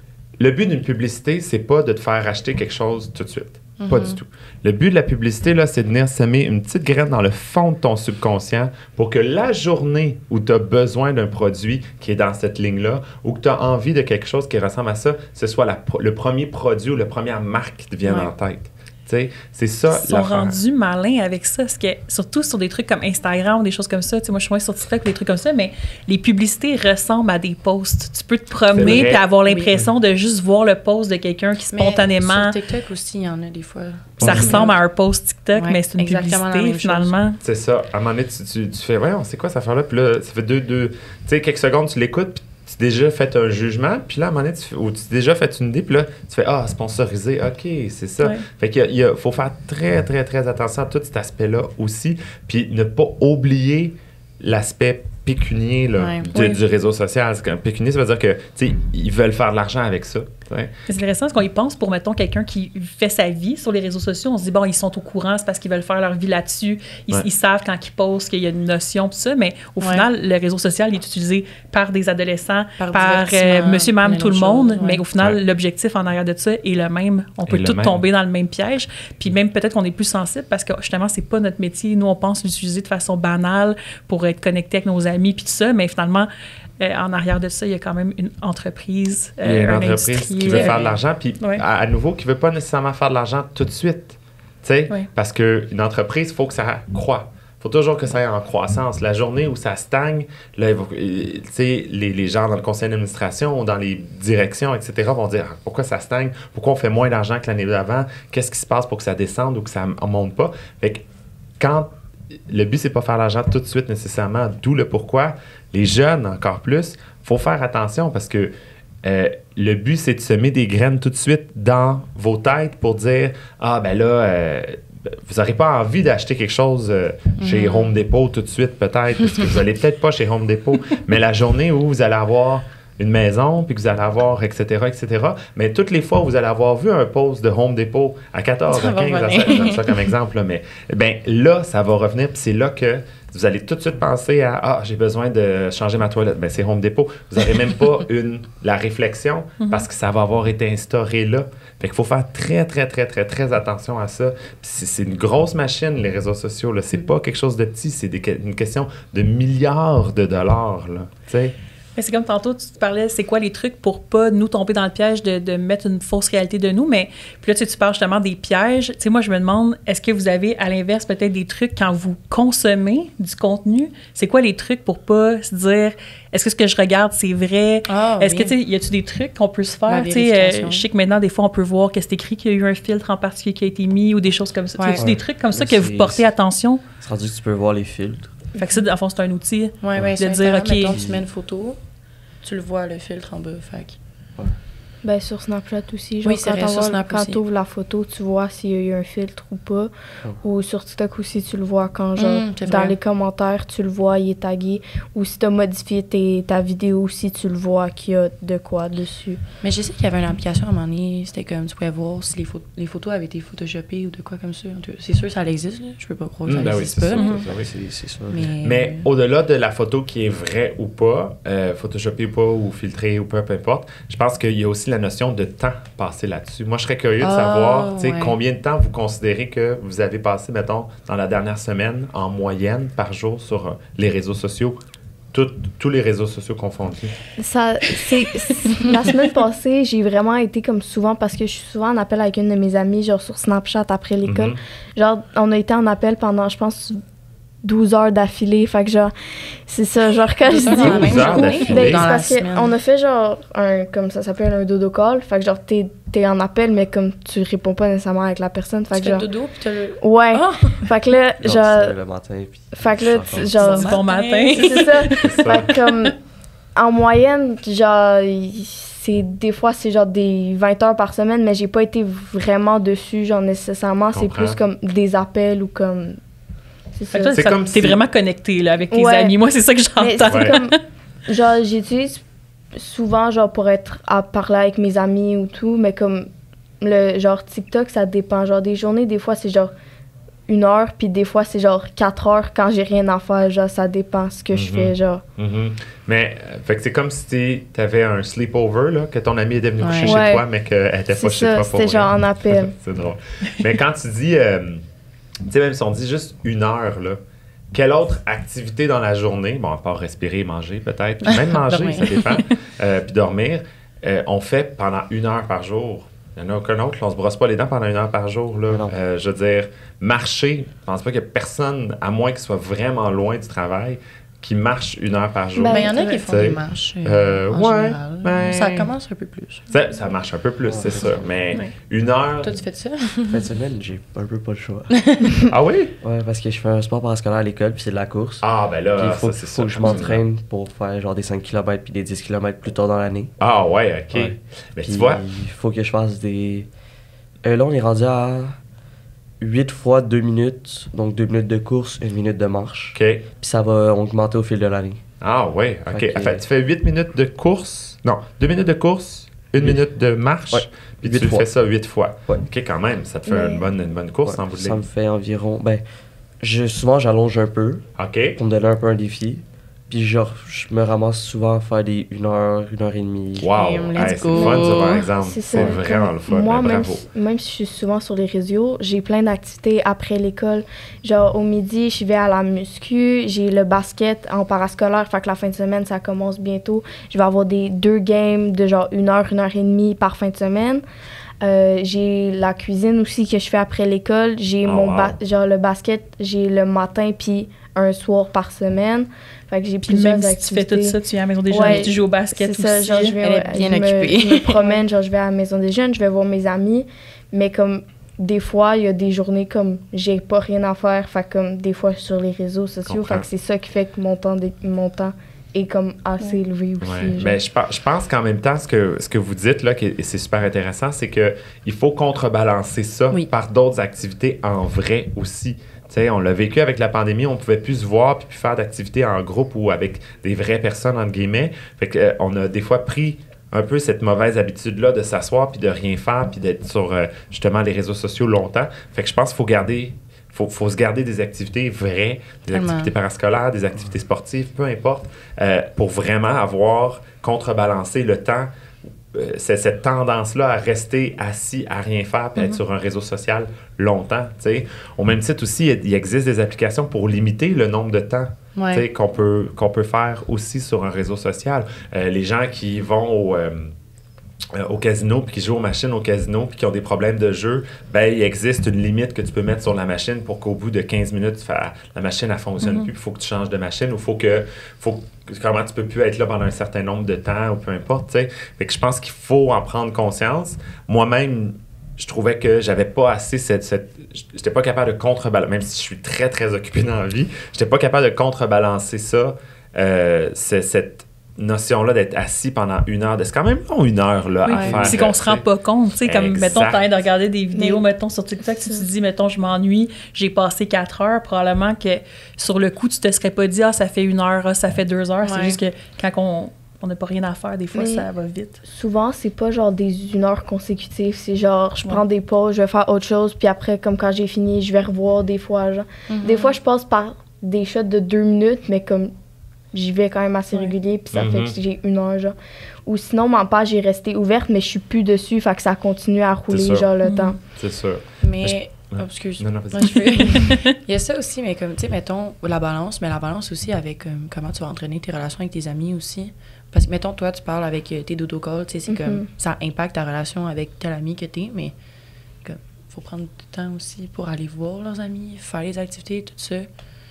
le but d'une publicité, c'est pas de te faire acheter quelque chose tout de suite. Pas du tout. Le but de la publicité, là, c'est de venir semer une petite graine dans le fond de ton subconscient pour que la journée où tu as besoin d'un produit qui est dans cette ligne-là ou que tu as envie de quelque chose qui ressemble à ça, ce soit la, le premier produit ou la première marque qui te vienne Ouais. en tête. T'sais, c'est ça Ils sont l'affaire. rendus malins avec ça, parce que, surtout sur des trucs comme Instagram ou des choses comme ça. Tu sais, moi, je suis moins sur TikTok ou des trucs comme ça, mais les publicités ressemblent à des posts. Tu peux te promener vrai. et avoir Oui. l'impression de juste voir le post de quelqu'un qui Mais spontanément... sur TikTok aussi, il y en a des fois. Ça Ouais. ressemble à un post TikTok, Ouais, mais c'est une exactement la publicité, même finalement. C'est ça. À un moment donné, tu, tu, tu fais, voyons, c'est quoi cette affaire-là? Puis là, ça fait deux, deux, tu sais, quelques secondes, tu l'écoutes, puis tu as déjà fait un jugement, puis là, à un moment donné, tu fais, ou tu as déjà fait une idée, puis là, tu fais, ah, sponsorisé, OK, c'est ça. Ouais. Fait qu'il y a- il y a- faut faire très, très, très attention à tout cet aspect-là aussi, puis ne pas oublier l'aspect pécunier là, Ouais. du, Oui. du réseau social. C'est comme, pécunier, ça veut dire que, tu sais, ils veulent faire de l'argent avec ça. Ouais. C'est intéressant parce qu'on y pense pour, mettons, quelqu'un qui fait sa vie sur les réseaux sociaux. On se dit, bon, ils sont au courant, c'est parce qu'ils veulent faire leur vie là-dessus. Ils, Ouais. ils savent quand ils postent qu'il y a une notion, tout ça. Mais au Ouais. final, le réseau social il est utilisé par des adolescents, Par par, divertissement, euh, monsieur, madame, plein tout le d'autres monde. choses, ouais. Mais au final, Ouais. l'objectif en arrière de ça est le même. On peut le tous même. tomber dans le même piège. Puis même peut-être qu'on est plus sensible parce que justement, c'est pas notre métier. Nous, on pense l'utiliser de façon banale pour être connecté avec nos amis, puis tout ça. Mais finalement, euh, en arrière de ça, il y a quand même une entreprise, euh, Il y a une un entreprise industrie, qui veut euh, faire de l'argent, puis Ouais. à, à nouveau, qui veut pas nécessairement faire de l'argent tout de suite. Tu sais, Ouais. parce qu'une entreprise, il faut que ça croît. Il faut toujours que ça aille en croissance. La journée où ça stagne, là, il va- euh, tu sais, les, les gens dans le conseil d'administration ou dans les directions, et cetera, vont dire ah, pourquoi ça stagne, pourquoi on fait moins d'argent que l'année d'avant, qu'est-ce qui se passe pour que ça descende ou que ça ne monte pas. Fait que quand le but, c'est pas faire l'argent tout de suite nécessairement, d'où le pourquoi. Les jeunes, encore plus, faut faire attention parce que euh, le but, c'est de semer des graines tout de suite dans vos têtes pour dire ah, ben là, euh, vous n'aurez pas envie d'acheter quelque chose euh, chez Home Depot tout de suite, peut-être, parce que vous n'allez peut-être pas chez Home Depot, mais la journée où vous allez avoir une maison, puis que vous allez avoir, et cetera, et cetera. Mais toutes les fois où vous allez avoir vu un post de Home Depot à quatorze, Ça à va quinze, à revenir. seize, je donne ça comme exemple, là, mais ben, là, ça va revenir, puis c'est là que vous allez tout de suite penser à « Ah, j'ai besoin de changer ma toilette. » Ben, c'est Home Depot. Vous n'aurez même pas une, la réflexion parce que ça va avoir été instauré là. Fait qu'il faut faire très, très, très, très, très attention à ça. Puis c'est, c'est une grosse machine, les réseaux sociaux. Là. C'est pas quelque chose de petit. C'est des, une question de milliards de dollars. Là. Tu sais? Mais c'est comme tantôt, tu te parlais, c'est quoi les trucs pour pas nous tomber dans le piège de, de mettre une fausse réalité de nous, mais puis là, tu sais, tu parles justement des pièges. Tu sais, moi, je me demande, est-ce que vous avez, à l'inverse, peut-être des trucs quand vous consommez du contenu? C'est quoi les trucs pour pas se dire, est-ce que ce que je regarde, c'est vrai? Ah, est-ce oui. que, tu sais, y a-tu des trucs qu'on peut se faire? La Tu sais, euh, vérification. je sais que maintenant, des fois, on peut voir que c'est écrit qu'il y a eu un filtre en particulier qui a été mis ou des choses comme ça. Ouais. Y a-tu des trucs comme ça Mais que vous c'est- portez attention? C'est rendu que tu peux voir les filtres. Fait que ça, dans le fond, c'est un outil. Ouais, ouais, De sur dire, Instagram, OK. mettons, tu mets une photo, tu le vois, le filtre en bas, fait que- Ben, sur Snapchat aussi. Genre, Oui, c'est quand vrai, sur t'envoies- Snap quand aussi. tu ouvres la photo, tu vois s'il y a eu un filtre ou pas. Oh. Ou sur TikTok aussi, tu le vois quand, genre, Mm, c'est dans vrai. les commentaires, tu le vois, il est tagué. Ou si tu as modifié tes- ta vidéo aussi, tu le vois qu'il y a de quoi dessus. Mais je sais qu'il y avait une application à un moment donné, c'était comme tu pouvais voir si les, pho- les photos avaient été photoshopées ou de quoi comme ça. En tout cas, c'est sûr, ça existe, là. Je peux pas croire que ça Mm, ben oui, existe c'est pas. ça. là. Ah oui, c'est c'est ça. Mais, Mais au-delà de la photo qui est vraie ou pas, euh, photoshopée ou pas, ou filtrée ou pas, peu importe, je pense qu'il y a aussi la notion de temps passé là-dessus. Moi, je serais curieux de Ah, savoir tu sais, ouais. combien de temps vous considérez que vous avez passé, mettons, dans la dernière semaine, en moyenne, par jour, sur euh, les réseaux sociaux. Tout- tous les réseaux sociaux confondus. Ça, c'est, c'est- la semaine passée, j'ai vraiment été comme souvent parce que je suis souvent en appel avec une de mes amies, genre sur Snapchat après l'école. Mhm. Genre, on a été en appel pendant, je pense, douze heures d'affilée. Fait que, genre, c'est ça. Genre, quand je dis. Dans la même douze heures journée, d'affilée. Ben, c'est dans la parce semaine. qu'on a fait, genre, un, comme ça s'appelle un dodo call. Fait que, genre, t'es, t'es en appel, mais comme tu réponds pas nécessairement avec la personne. Fait tu que, fais genre. dodo, puis t'as le... Ouais. Ah! Fait que là, Genre, genre. c'est le matin, puis... Fait que là, tu- je genre. Du bon matin. C'est ça. C'est ça. Fait que comme, en moyenne, genre, il- c'est, des fois, c'est genre des vingt heures par semaine, mais j'ai pas été vraiment dessus, genre, nécessairement. C'est Comprends. plus comme des appels ou comme. C'est Fait ça. que toi, C'est ça- comme t'es si- vraiment connecté là, avec tes Ouais. amis. Moi, c'est ça que Mais j'entends. c'est Ouais. comme. Genre, j'utilise souvent, genre, pour être à parler avec mes amis ou tout, mais comme. Le genre TikTok, ça dépend. Genre, des journées, des fois, c'est genre une heure, puis des fois, c'est genre quatre heures quand j'ai rien à faire. Genre, ça dépend ce que je Mhm. fais, genre. Mhm. Mais, euh, fait que c'est comme si tu avais un sleepover, là, que ton ami était venu Ouais. coucher chez Ouais. toi, mais qu'elle était C'est pas chez ça, toi pour c'était genre rien. en appel. C'est drôle. Mais quand tu dis, euh, tu sais, même si on dit juste une heure, là, quelle autre activité dans la journée, bon, à part respirer, manger peut-être, puis même manger, Dormir. ça dépend, euh, puis dormir, euh, on fait pendant une heure par jour. Il n'y en a aucun autre, là, on se brosse pas les dents pendant une heure par jour. Là. Non. Euh, je veux dire, marcher, je pense pas qu'il y a personne, à moins qu'il soit vraiment loin du travail, qui marche une heure par jour. Ben, Mais il y en a qui ouais. font T'sais, des marches euh, euh, en ouais, général. ben- Ça commence un peu plus. ça, ça marche un peu plus, c'est c'est sûr. Mais Ouais. une heure... Toi, tu fais de ça? Fin de semaine, j'ai un peu pas le choix. Ah oui? Ouais, parce que je fais un sport parascolaire à l'école, puis c'est de la course. Ah, ben Puis là, il faut, ça, c'est faut ça. que je m'entraîne pour faire genre des cinq kilomètres puis des dix kilomètres plus tard dans l'année. Ah ouais, OK. Ouais. Mais Puis tu vois... il faut que je fasse des... Euh, là, on est rendu à huit fois deux minutes. Donc deux minutes de course, une minute de marche. OK. Puis ça va augmenter au fil de l'année. Ah ouais, OK. Fait que- Fait, tu fais huit minutes de course. Non, deux minutes de course, une Huit. minute de marche, Ouais. puis Huit tu fois. fais ça huit fois. Ouais. OK, quand même, ça te fait Mais- une, bonne, une bonne course Ouais, en bout de ça ligne. me fait environ... Ben, je, souvent, j'allonge un peu OK. pour me donner un peu un défi. Puis genre, je me ramasse souvent à faire des une heure, une heure et demie. Wow, Let's hey, c'est go. le fun, ça, par exemple. C'est C'est ça. vraiment le fun. Moi, Ben, même bravo. si, même si je suis souvent sur les réseaux, j'ai plein d'activités après l'école. Genre, au midi, je vais à la muscu, j'ai le basket en parascolaire, fait que la fin de semaine, ça commence bientôt. Je vais avoir des deux games de genre une heure, une heure et demie par fin de semaine. Euh, j'ai la cuisine aussi que je fais après l'école. J'ai Oh, mon wow. ba- genre le basket, j'ai le matin puis un soir par semaine. Fait que j'ai Puis plusieurs même si tu activités. fais tout ça, tu viens à la maison des jeunes, Ouais, tu joues au basket C'est ça, aussi. genre je vais Elle est ouais, bien je me- occupée. je me promène, genre je vais à la maison des jeunes, je vais voir mes amis, mais comme des fois il y a des journées comme j'ai pas rien à faire, fait comme des fois sur les réseaux sociaux, Comprends. fait que c'est ça qui fait que mon temps de- mon temps est comme assez élevé aussi. Ouais. genre. Mais je, pe- je pense qu'en même temps, ce que, ce que vous dites, là, qui est- et c'est super intéressant, c'est qu'il faut contrebalancer ça Oui. par d'autres activités en vrai aussi. Tu sais, on l'a vécu avec la pandémie, on pouvait plus se voir puis plus faire d'activités en groupe ou avec des vraies personnes, entre guillemets. Fait que, euh, on a des fois pris un peu cette mauvaise habitude-là de s'asseoir puis de rien faire puis d'être sur, euh, justement, les réseaux sociaux longtemps. Fait que je pense qu'il faut garder... Faut, faut se garder des activités vraies, des Tellement. activités parascolaires, des activités sportives, peu importe, euh, pour vraiment avoir contrebalancé le temps euh, c'est cette tendance-là à rester assis, à rien faire, puis mm-hmm. être sur un réseau social longtemps. T'sais. Au même titre aussi, il existe des applications pour limiter le nombre de temps ouais. qu'on peut, qu'on peut faire aussi sur un réseau social. Euh, les gens qui vont au... Euh, Euh, au casino, puis qui jouent aux machines au casino, puis qui ont des problèmes de jeu, ben il existe une limite que tu peux mettre sur la machine pour qu'au bout de quinze minutes, la machine, elle fonctionne mm-hmm. plus, puis il faut que tu changes de machine, ou il faut que, faut, comment tu peux plus être là pendant un certain nombre de temps, ou peu importe, tu sais. Fait que je pense qu'il faut en prendre conscience. Moi-même, je trouvais que j'avais pas assez cette... cette j'étais pas capable de contrebalancer, même si je suis très, très occupé dans la vie, j'étais pas capable de contrebalancer ça, euh, c'est, cette notion-là d'être assis pendant une heure. C'est quand même long, une heure, là, oui, à faire. C'est qu'on se rend pas compte, tu sais, comme, exact. mettons, t'arrêtes de regarder des vidéos, Mais... mettons, sur TikTok, si tu te dis, mettons, je m'ennuie, j'ai passé quatre heures, probablement que, sur le coup, tu te serais pas dit, ah, ça fait une heure, ah, ça fait deux heures. Ouais. C'est juste que, quand on... on n'a pas rien à faire, des fois, Mais ça va vite. Souvent, c'est pas genre des une heure consécutive. C'est genre, je ouais. prends des pauses, je vais faire autre chose, puis après, comme quand j'ai fini, je vais revoir des fois. Genre. Mm-hmm. Des fois, je passe par des shots de deux minutes, mais comme j'y vais quand même assez ouais. régulier, puis ça mm-hmm. fait que j'ai une heure, genre. Ou sinon, ma page est restée ouverte, mais je suis plus dessus, fait que ça continue à rouler, genre, le mm-hmm. temps. C'est sûr. Mais... Oh, excuse. Non, non, Moi, je peux... Il y a ça aussi, mais comme, tu sais, mettons, la balance, mais la balance aussi avec euh, comment tu vas entraîner tes relations avec tes amis aussi. Parce que, mettons, toi, tu parles avec euh, tes dodo calls, tu sais, c'est mm-hmm. comme, ça impacte ta relation avec tel ami que t'es, mais comme, faut prendre du temps aussi pour aller voir leurs amis, faire les activités, tout ça.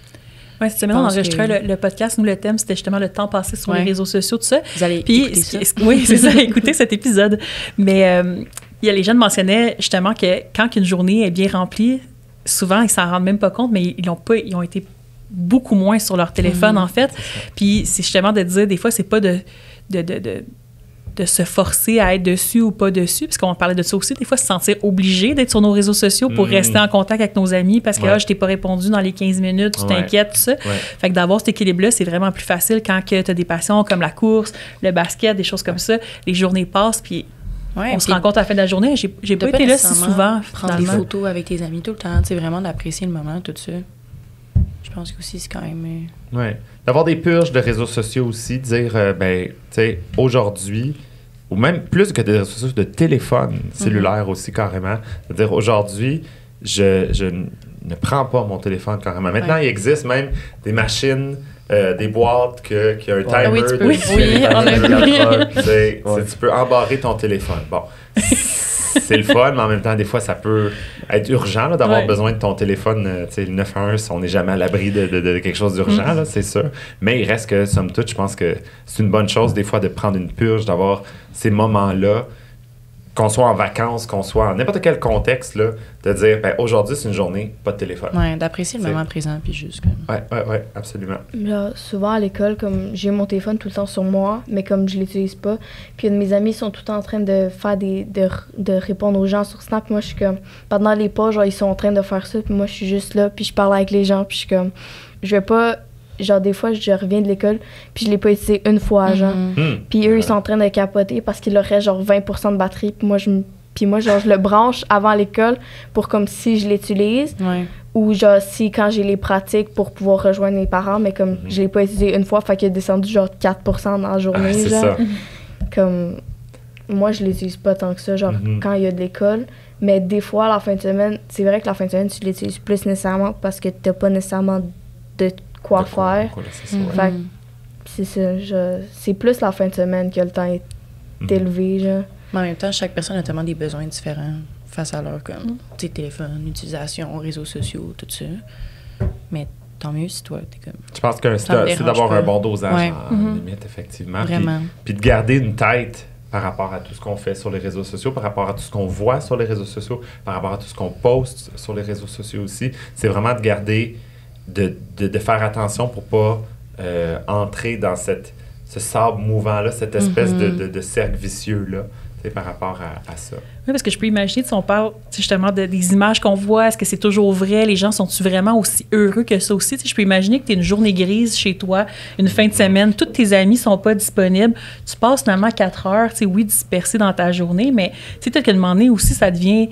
Oui, cette semaine, on enregistrait que... le, le podcast. Nous, le thème, c'était justement le temps passé sur ouais. les réseaux sociaux, tout ça. Vous allez Puis, écouter ça. Oui, c'est ça, écouter cet épisode. Mais euh, il y a les jeunes mentionnaient justement que quand une journée est bien remplie, souvent, ils s'en rendent même pas compte, mais ils ont pas, ils ont été beaucoup moins sur leur téléphone, mmh. en fait. Puis c'est justement de dire, des fois, c'est pas de, de, de, de, de se forcer à être dessus ou pas dessus, parce qu'on parlait de ça aussi, des fois, se sentir obligé d'être sur nos réseaux sociaux pour mmh. rester en contact avec nos amis, parce que ouais. ah, je t'ai pas répondu dans les quinze minutes, tu ouais. t'inquiètes, tout ça. Ouais. Fait que d'avoir cet équilibre-là, c'est vraiment plus facile quand tu as des passions comme la course, le basket, des choses comme ouais. ça. Les journées passent, puis Ouais, on se rend compte à la fin de la journée. J'ai, j'ai pas, pas été là si souvent. Prendre des photos avec tes amis tout le temps, tu sais, vraiment d'apprécier le moment, tout ça. Je pense que aussi, c'est quand même... Oui. D'avoir des purges de réseaux sociaux aussi, dire, euh, ben, tu sais, aujourd'hui, ou même plus que des réseaux sociaux, de téléphone cellulaire mm-hmm. aussi, carrément. C'est-à-dire, aujourd'hui, je, je ne prends pas mon téléphone, carrément. Maintenant, ouais. il existe même des machines... Euh, des boîtes que, qui a un timer. Oui, tu peux. Oui, oui, on a vu. Tu peux embarrer ton téléphone. Bon, c'est le fun, mais en même temps, des fois, ça peut être urgent là, d'avoir ouais. besoin de ton téléphone. Tu sais, le neuf un un, on n'est jamais à l'abri de, de, de quelque chose d'urgent, mm-hmm. là, c'est sûr. Mais il reste que, somme toute, je pense que c'est une bonne chose, des fois, de prendre une purge, d'avoir ces moments-là, qu'on soit en vacances, qu'on soit en n'importe quel contexte, là, de dire, ben, aujourd'hui, c'est une journée, pas de téléphone. Oui, d'apprécier le moment présent, puis juste comme... Oui, oui, oui, absolument. Là, souvent, à l'école, comme j'ai mon téléphone tout le temps sur moi, mais comme je l'utilise pas, puis mes amis sont tout le temps en train de faire des... de, de répondre aux gens sur Snap, moi, je suis comme... Pendant les pas, genre, ils sont en train de faire ça, puis moi, je suis juste là, puis je parle avec les gens, puis je suis comme... Je vais pas... Genre, des fois, je reviens de l'école, puis je l'ai pas utilisé une fois, genre. Mm-hmm. Puis eux, ouais. ils sont en train de capoter parce qu'il leur reste, genre, vingt pour cent de batterie. Puis moi, je, puis moi, genre, je le branche avant l'école pour comme si je l'utilise. Ouais. Ou, genre, si quand j'ai les pratiques pour pouvoir rejoindre mes parents, mais comme mm-hmm. je l'ai pas utilisé une fois, fait qu'il est descendu, genre, quatre pour cent dans la journée, ah, c'est genre. Ça. Comme, moi, je l'utilise pas tant que ça, genre, mm-hmm. quand il y a de l'école. Mais des fois, la fin de semaine, c'est vrai que la fin de semaine, tu l'utilises plus nécessairement parce que t'as pas nécessairement de quoi de faire. Quoi, c'est ça, ouais. Fait que c'est ça, je, c'est plus la fin de semaine que le temps est mm-hmm. élevé, genre. Mais en même temps, chaque personne a tellement des besoins différents face à leur, comme, mm. tu sais, téléphone, utilisation, réseaux sociaux, tout ça. Mais tant mieux si toi, t'es comme... Je pense que c'est, c'est d'avoir pas. un bon dosage, ouais. en mm-hmm. limite, effectivement. Vraiment. Puis, puis de garder une tête par rapport à tout ce qu'on fait sur les réseaux sociaux, par rapport à tout ce qu'on voit sur les réseaux sociaux, par rapport à tout ce qu'on poste sur les réseaux sociaux aussi. C'est vraiment de garder... De, de, de faire attention pour pas euh, entrer dans cette, ce sable mouvant-là, cette espèce mm-hmm. de, de, de cercle vicieux-là, par rapport à, à ça. Oui, parce que je peux imaginer, si on parle justement de, des images qu'on voit, est-ce que c'est toujours vrai? Les gens sont-ils vraiment aussi heureux que ça aussi? T'sais, je peux imaginer que tu as une journée grise chez toi, une fin de semaine, tous tes amis sont pas disponibles, tu passes finalement quatre heures, oui, dispersé dans ta journée, mais peut-être qu'à un moment donné aussi, ça devient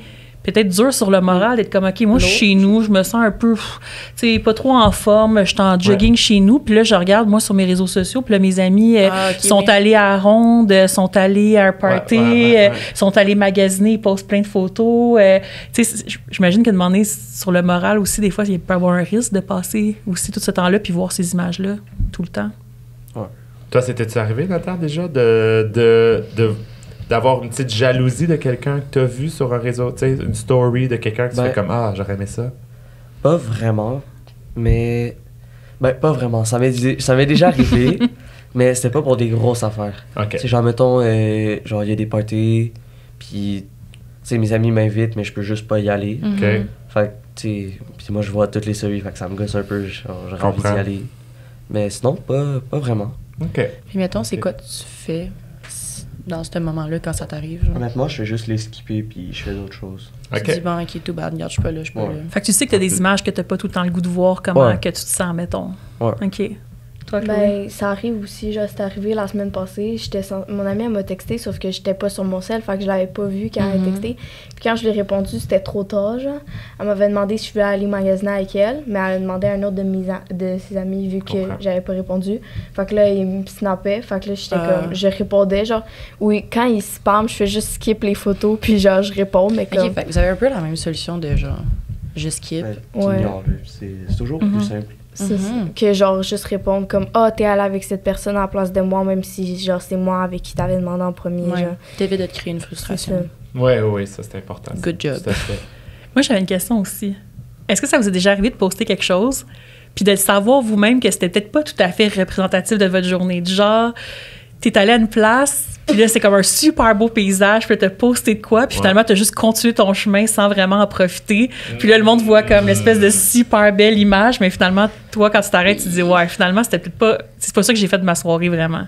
peut-être dur sur le moral d'être comme, OK, moi, je suis chez nous, je me sens un peu, tu sais, pas trop en forme, je suis en jogging ouais. chez nous, puis là, je regarde, moi, sur mes réseaux sociaux, puis là, mes amis euh, ah, okay, sont oui. allés à la ronde, sont allés à un party, ouais, ouais, ouais, ouais. Euh, sont allés magasiner, ils postent plein de photos. Euh, tu sais, j'imagine qu'à demander sur le moral aussi, des fois, il peut y avoir un risque de passer aussi tout ce temps-là, puis voir ces images-là tout le temps. Ouais. Toi, c'était-tu arrivé, Nathan, déjà, de... de, de... d'avoir une petite jalousie de quelqu'un que tu as vu sur un réseau, tu sais, une story de quelqu'un que ben, tu fais comme « Ah, j'aurais aimé ça ». Pas vraiment, mais... Ben, pas vraiment. Ça m'est, ça m'est déjà arrivé, mais c'était pas pour des grosses affaires. OK. Tu sais, genre, mettons, euh, genre, il y a des parties, puis, tu sais, mes amis m'invitent, mais je peux juste pas y aller. OK. Fait que, tu sais, puis moi, je vois toutes les stories, fait que ça me gosse un peu, genre, j'aurais envie d'y aller. Mais sinon, pas, pas vraiment. OK. Puis, mettons, c'est quoi tu fais dans ce moment-là, quand ça t'arrive? Genre? Honnêtement, je fais juste les skipper puis je fais d'autres choses. Okay. Tu dis, bon, ok, tout bad, regarde, je suis pas là, je suis pas ouais. là. Fait que tu sais que t'as des images que t'as pas tout le temps le goût de voir, comment ouais. que tu te sens, mettons. Ouais. OK. Toi, ben, ça arrive aussi, genre, c'est arrivé la semaine passée. J'étais sans... Mon amie, elle m'a texté, sauf que j'étais pas sur mon cell, fait que je l'avais pas vu quand mm-hmm. elle avait texté. Puis quand je lui ai répondu, c'était trop tard, genre. Elle m'avait demandé si je voulais aller magasiner avec elle, mais elle a demandé à un autre de, mes a... de ses amis, vu que j'avais pas répondu. Fait que là, il me snappait, fait que là, j'étais euh... comme... Je répondais, genre... Oui, quand il spam, je fais juste skip les photos, puis genre, je réponds, mais comme... OK, fait que vous avez un peu la même solution de, genre, je skip. Ben, ouais. C'est, c'est toujours mm-hmm. plus simple. C'est mm-hmm. que genre juste répondre comme ah oh, t'es allé avec cette personne en place de moi même si genre c'est moi avec qui t'avais demandé en premier. Ouais. Genre. T'évites de te créer une frustration. Oui, oui, ça c'est important. Good job. Moi j'avais une question aussi. Est-ce que ça vous est déjà arrivé de poster quelque chose puis de le savoir vous-même que c'était peut-être pas tout à fait représentatif de votre journée, du genre t'es allé à une place puis là c'est comme un super beau paysage puis t'as posté de quoi puis ouais. finalement t'as juste continué ton chemin sans vraiment en profiter puis là le monde voit comme l'espèce de super belle image mais finalement toi quand tu t'arrêtes tu te dis ouais finalement c'était peut-être pas c'est pas ça que j'ai fait de ma soirée vraiment.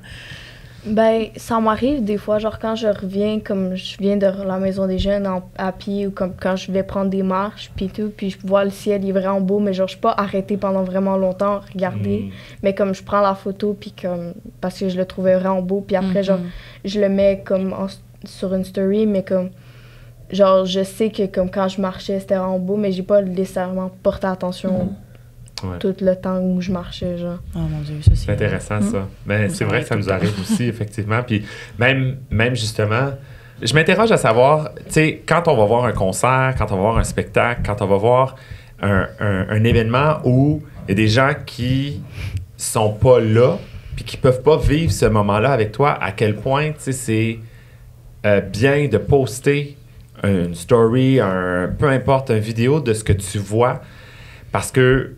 Ben, ça m'arrive des fois, genre quand je reviens, comme je viens de la maison des jeunes en, à pied ou comme quand je vais prendre des marches puis tout, puis je vois le ciel, il est vraiment beau, mais genre je suis pas arrêtée pendant vraiment longtemps à regarder, mm. mais comme je prends la photo puis comme parce que je le trouvais vraiment beau, puis après mm-hmm. genre je le mets comme en, sur une story, mais comme genre je sais que comme quand je marchais c'était vraiment beau, mais j'ai pas nécessairement porté attention. Mm. Ouais. Tout le temps où je marchais, genre. Oh mon Dieu, ça, c'est... C'est intéressant, mmh. ça. Ben, c'est vrai que ça nous arrive aussi, effectivement. Puis même, même justement, je m'interroge à savoir, tu sais, quand on va voir un concert, quand on va voir un spectacle, quand on va voir un, un, un événement où il y a des gens qui sont pas là, puis qui peuvent pas vivre ce moment-là avec toi, à quel point, tu sais, c'est euh, bien de poster une story, un, peu importe, une vidéo de ce que tu vois, parce que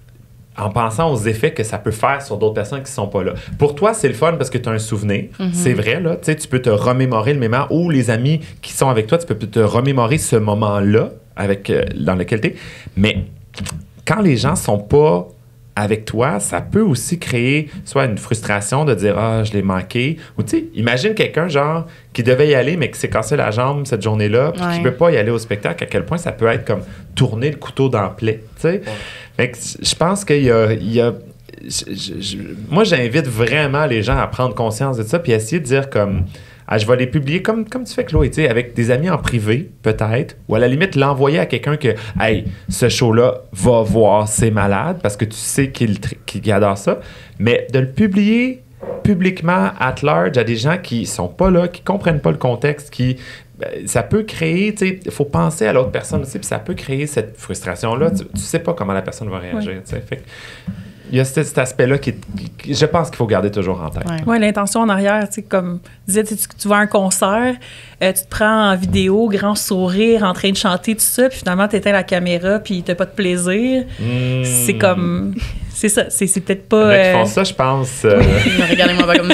en pensant aux effets que ça peut faire sur d'autres personnes qui ne sont pas là. Pour toi, c'est le fun parce que tu as un souvenir. Mm-hmm. C'est vrai, là. Tu sais, tu peux te remémorer le moment ou les amis qui sont avec toi, tu peux te remémorer ce moment-là avec, euh, dans lequel tu es. Mais quand les gens ne sont pas avec toi, ça peut aussi créer soit une frustration de dire « Ah, je l'ai manqué » ou tu sais, imagine quelqu'un, genre, qui devait y aller mais qui s'est cassé la jambe cette journée-là puis ouais. qui ne peut pas y aller au spectacle, à quel point ça peut être comme tourner le couteau dans le plaie, tu sais. Ouais. Fait que je pense qu'il y a... Il y a je, je, je, moi, j'invite vraiment les gens à prendre conscience de ça puis à essayer de dire comme... Ah, je vais les publier comme, comme tu fais, Chloé, tu sais, avec des amis en privé, peut-être, ou à la limite, l'envoyer à quelqu'un que, hey, ce show-là va voir, c'est malade, parce que tu sais qu'il, qu'il adore ça, mais de le publier publiquement, at large, à des gens qui sont pas là, qui comprennent pas le contexte, qui... ça peut créer, tu sais, il faut penser à l'autre personne aussi, puis ça peut créer cette frustration-là. Tu, tu sais pas comment la personne va réagir, oui. tu sais, fait que... Il y a cet, cet aspect-là qui, qui, je pense qu'il faut garder toujours en tête. Oui, ouais, l'intention en arrière, tu sais, comme tu disais, tu, tu vas à un concert, euh, tu te prends en vidéo, grand sourire, en train de chanter, tout ça, puis finalement, tu éteins la caméra, puis t'as pas de plaisir. Mmh. C'est comme... C'est ça, c'est, c'est peut-être pas... Les mecs qui euh... font ça, je pense... Euh... Oui, regardez-moi pas comme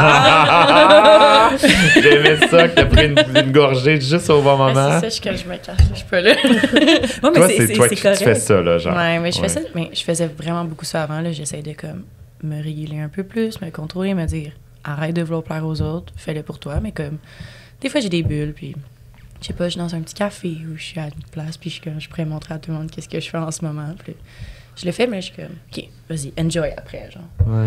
ça. J'aimais ça, que t'as pris une, une gorgée juste au bon moment. Ouais, c'est ça, je, je me cache, je suis pas là. Ouais, mais toi, c'est, c'est, c'est toi c'est qui correct. tu fais ça, là, genre. Ouais, mais je, ouais. fais ça, mais je faisais vraiment beaucoup ça avant, là. J'essayais de, comme, me réguler un peu plus, me contrôler, me dire, arrête de vouloir plaire aux autres, fais-le pour toi, mais comme, des fois, j'ai des bulles, puis... Je sais pas, je suis dans un petit café où je suis à une place, puis je, je pourrais montrer à tout le monde qu'est-ce que je fais en ce moment, puis... Je le fais, mais je suis comme, OK, vas-y, enjoy après, genre. Ouais.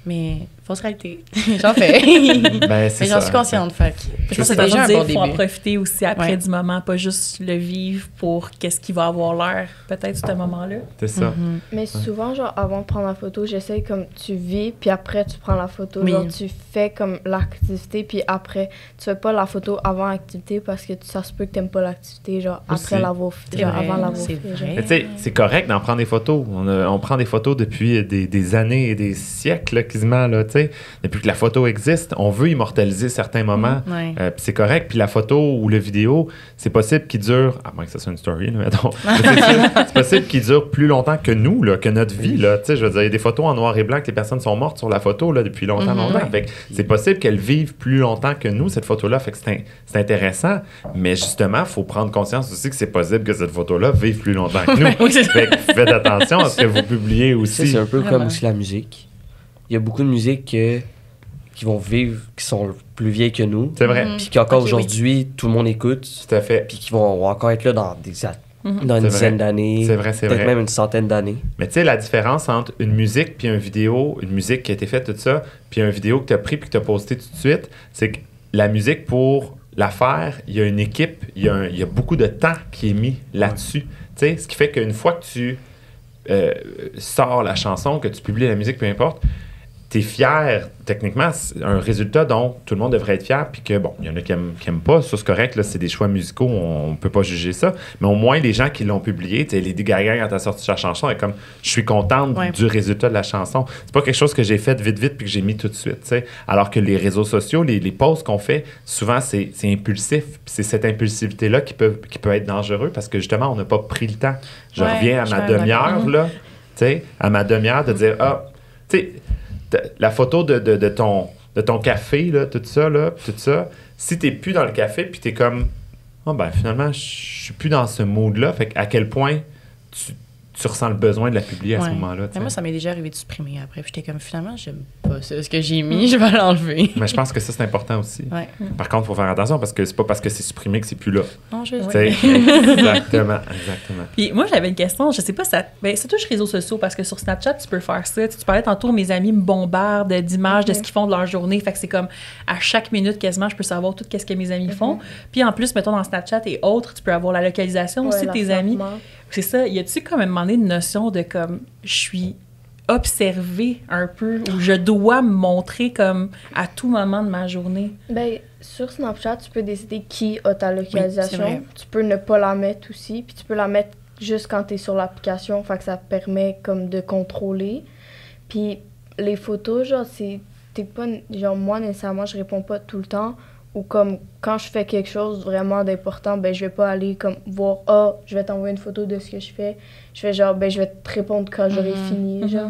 Mais fausse réalité. J'en fais. Ben, c'est Mais j'en ça, suis consciente. Fait que Je pense que c'est c'est déjà un dire bon qu'il faut en début. profiter aussi après Ouais. du moment, pas juste le vivre pour qu'est-ce qui va avoir l'air, peut-être, ce moment-là. C'est ça. Mhm. Mais souvent, genre, avant de prendre la photo, j'essaie comme tu vis, puis après, tu prends la photo. Oui. Genre, tu fais comme l'activité, puis après, tu fais pas la photo avant l'activité parce que tu- ça se peut que t'aimes pas l'activité, genre, Aussi. après l'avoir fait, C'est genre, vrai, avant l'avoir c'est fait. vrai. genre. Mais tu sais, c'est correct d'en prendre des photos. On, a- on prend des photos depuis des, des années et des siècles, là, quasiment, là, tu sais. Depuis que la photo existe, on veut immortaliser certains moments. Ouais. Euh, puis c'est correct. Puis la photo ou le vidéo, c'est possible qu'il dure, à moins que ça soit une story, là, mettons. Mais c'est sûr, c'est possible qu'il dure plus longtemps que nous, là, que notre vie. Là, tu sais, je veux dire, il y a des photos en noir et blanc que les personnes sont mortes sur la photo là, depuis longtemps, Mhm. longtemps. Ouais. Fait que c'est possible qu'elles vivent plus longtemps que nous, cette photo-là. Fait que c'est, in- c'est intéressant. Mais justement, il faut prendre conscience aussi que c'est possible que cette photo-là vive plus longtemps que nous. Oui, c'est ça. Fait que faites attention à ce que vous publiez Tu sais, aussi. c'est un peu comme Vraiment. aussi la musique. Il y a beaucoup de musiques que- qui vont vivre, qui sont plus vieilles que nous, C'est vrai. Mhm. puis qu'encore Ok, oui. aujourd'hui, tout le monde écoute, Tout à fait. puis qui vont encore être là dans, des, a- Mhm. dans une C'est dizaine vrai. d'années, C'est vrai, c'est peut-être vrai. même une centaine d'années. Mais tu sais, la différence entre une musique puis une vidéo, une musique qui a été faite, tout ça, puis une vidéo que tu as pris puis que tu as posté tout de suite, c'est que la musique, pour la faire, il y a une équipe, il y a, un- il y a beaucoup de temps qui est mis là-dessus. Tu sais, ce qui fait qu'une fois que tu euh, sors la chanson, que tu publies la musique, peu importe, tu es fier, techniquement, c'est un résultat dont tout le monde devrait être fier, puis que, bon, il y en a qui aiment, qui aiment pas, ça c'est correct, là, c'est des choix musicaux, on, on peut pas juger ça, mais au moins les gens qui l'ont publié, tu sais, Lady Gaga, quand elle a sorti sa chanson, elle est comme, je suis contente Ouais. du résultat de la chanson. C'est pas quelque chose que j'ai fait vite, vite, puis que j'ai mis tout de suite, tu sais. Alors que les réseaux sociaux, les, les posts qu'on fait, souvent c'est, c'est impulsif, puis c'est cette impulsivité-là qui peut, qui peut être dangereux, parce que justement, on n'a pas pris le temps. Je Ouais, reviens à je ma suis d'accord. demi-heure, Mhm. là, tu sais, à ma demi-heure, de dire, ah, tu sais, t- la photo de, de, de ton, de ton café, là, tout ça, là, tout ça, si t'es plus dans le café, puis t'es comme, oh, ben finalement, je suis plus dans ce mood-là, fait à quel point tu, tu ressens le besoin de la publier à ce Ouais. moment-là, tu Mais moi, sais. ça m'est déjà arrivé de supprimer après. Puis j'étais comme, finalement, j'aime pas ça. Ce que j'ai mis, je vais l'enlever. Mais je pense que ça, c'est important aussi. Ouais. Par contre, il faut faire attention, parce que c'est pas parce que c'est supprimé que c'est plus là. Non, je Tu sais, exactement, exactement. Puis moi, j'avais une question, je sais pas, ça, ben, ça touche les réseaux sociaux parce que sur Snapchat, tu peux faire ça. Tu, tu parlais tantôt, mes amis me bombardent d'images de ce qu'ils font de leur journée. Fait que c'est comme à chaque minute, quasiment, je peux savoir tout ce que mes amis font. Puis en plus, mettons dans Snapchat et autres, tu peux avoir la localisation aussi Ouais, de tes la amis. frappement. C'est ça. Y a-tu comme à un moment donné une notion de comme je suis observée un peu ou je dois me montrer comme à tout moment de ma journée? Ben, sur Snapchat, tu peux décider qui a ta localisation. vrai. Tu peux ne pas la mettre aussi, puis tu peux la mettre juste quand tu es sur l'application, fait que ça permet comme de contrôler. Puis les photos, genre, c'est t'es pas genre moi nécessairement, je réponds pas tout le temps, ou comme quand je fais quelque chose vraiment d'important, ben je vais pas aller comme voir ah, je vais t'envoyer une photo de ce que je fais. Je fais genre ben je vais te répondre quand j'aurai Mhm. fini, genre.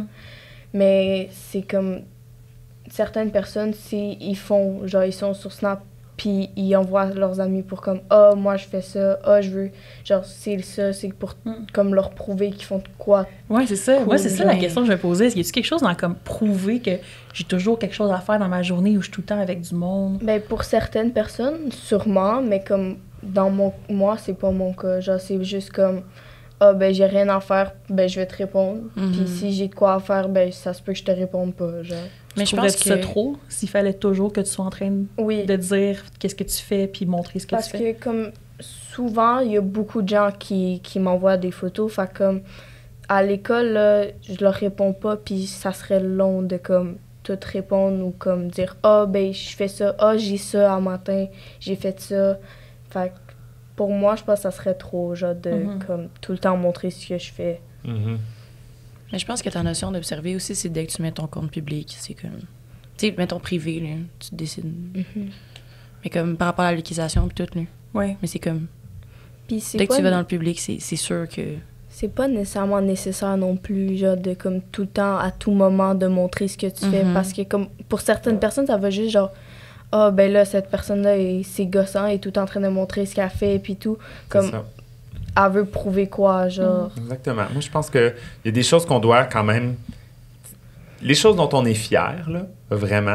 Mais c'est comme certaines personnes, si ils font, genre, ils sont sur Snap, puis ils envoient leurs amis pour comme, ah, moi, je fais ça, ah, je veux, genre, c'est ça, c'est pour, Mm. comme, leur prouver qu'ils font de quoi. Ouais, c'est ça. Cool, Moi, c'est ça la genre. question que je me posais. Y a-tu quelque chose dans comme prouver que j'ai toujours quelque chose à faire dans ma journée où je suis tout le temps avec du monde? Ben, pour certaines personnes, sûrement, mais comme, dans mon, moi, c'est pas mon cas. Genre, c'est juste comme, ah, ben, j'ai rien à faire, ben, je vais te répondre. Mhm. Puis si j'ai de quoi à faire, ben, ça se peut que je te réponde pas, genre. Mais je Trouverais-tu pense que... ça trop s'il fallait toujours que tu sois en train de Oui. de dire qu'est-ce que tu fais puis montrer ce que Parce tu fais? que, comme, souvent, il y a beaucoup de gens qui, qui m'envoient des photos. Fait comme, à l'école, là, je leur réponds pas, puis ça serait long de, comme, tout répondre ou, comme, dire « Ah, ben, je fais ça. Ah, j'ai ça un matin. J'ai fait ça. » Fait que, pour moi, je pense que ça serait trop, genre, de, Mhm. comme, tout le temps montrer ce que je fais. Mhm. Mais je pense que ta notion d'observer aussi, c'est dès que tu mets ton compte public. C'est comme... Tu sais, mettons privé, là, tu décides. Mhm. Mais comme par rapport à la localisation et tout, là. Ouais. Mais c'est comme... Puis c'est Dès que pas tu vas une- dans le public, c'est c'est sûr que... C'est pas nécessairement nécessaire non plus, genre, de, comme, tout le temps, à tout moment, de montrer ce que tu fais. Mhm. Parce que, comme, pour certaines personnes, ça va juste, genre, ah, ben là, cette personne-là, est- c'est gossant, elle est tout le temps en train de montrer ce qu'elle fait, puis tout. C'est Comme, ça. elle veut prouver quoi, genre. Exactement. Moi, je pense qu'il y a des choses qu'on doit quand même... Les choses dont on est fier, là, vraiment,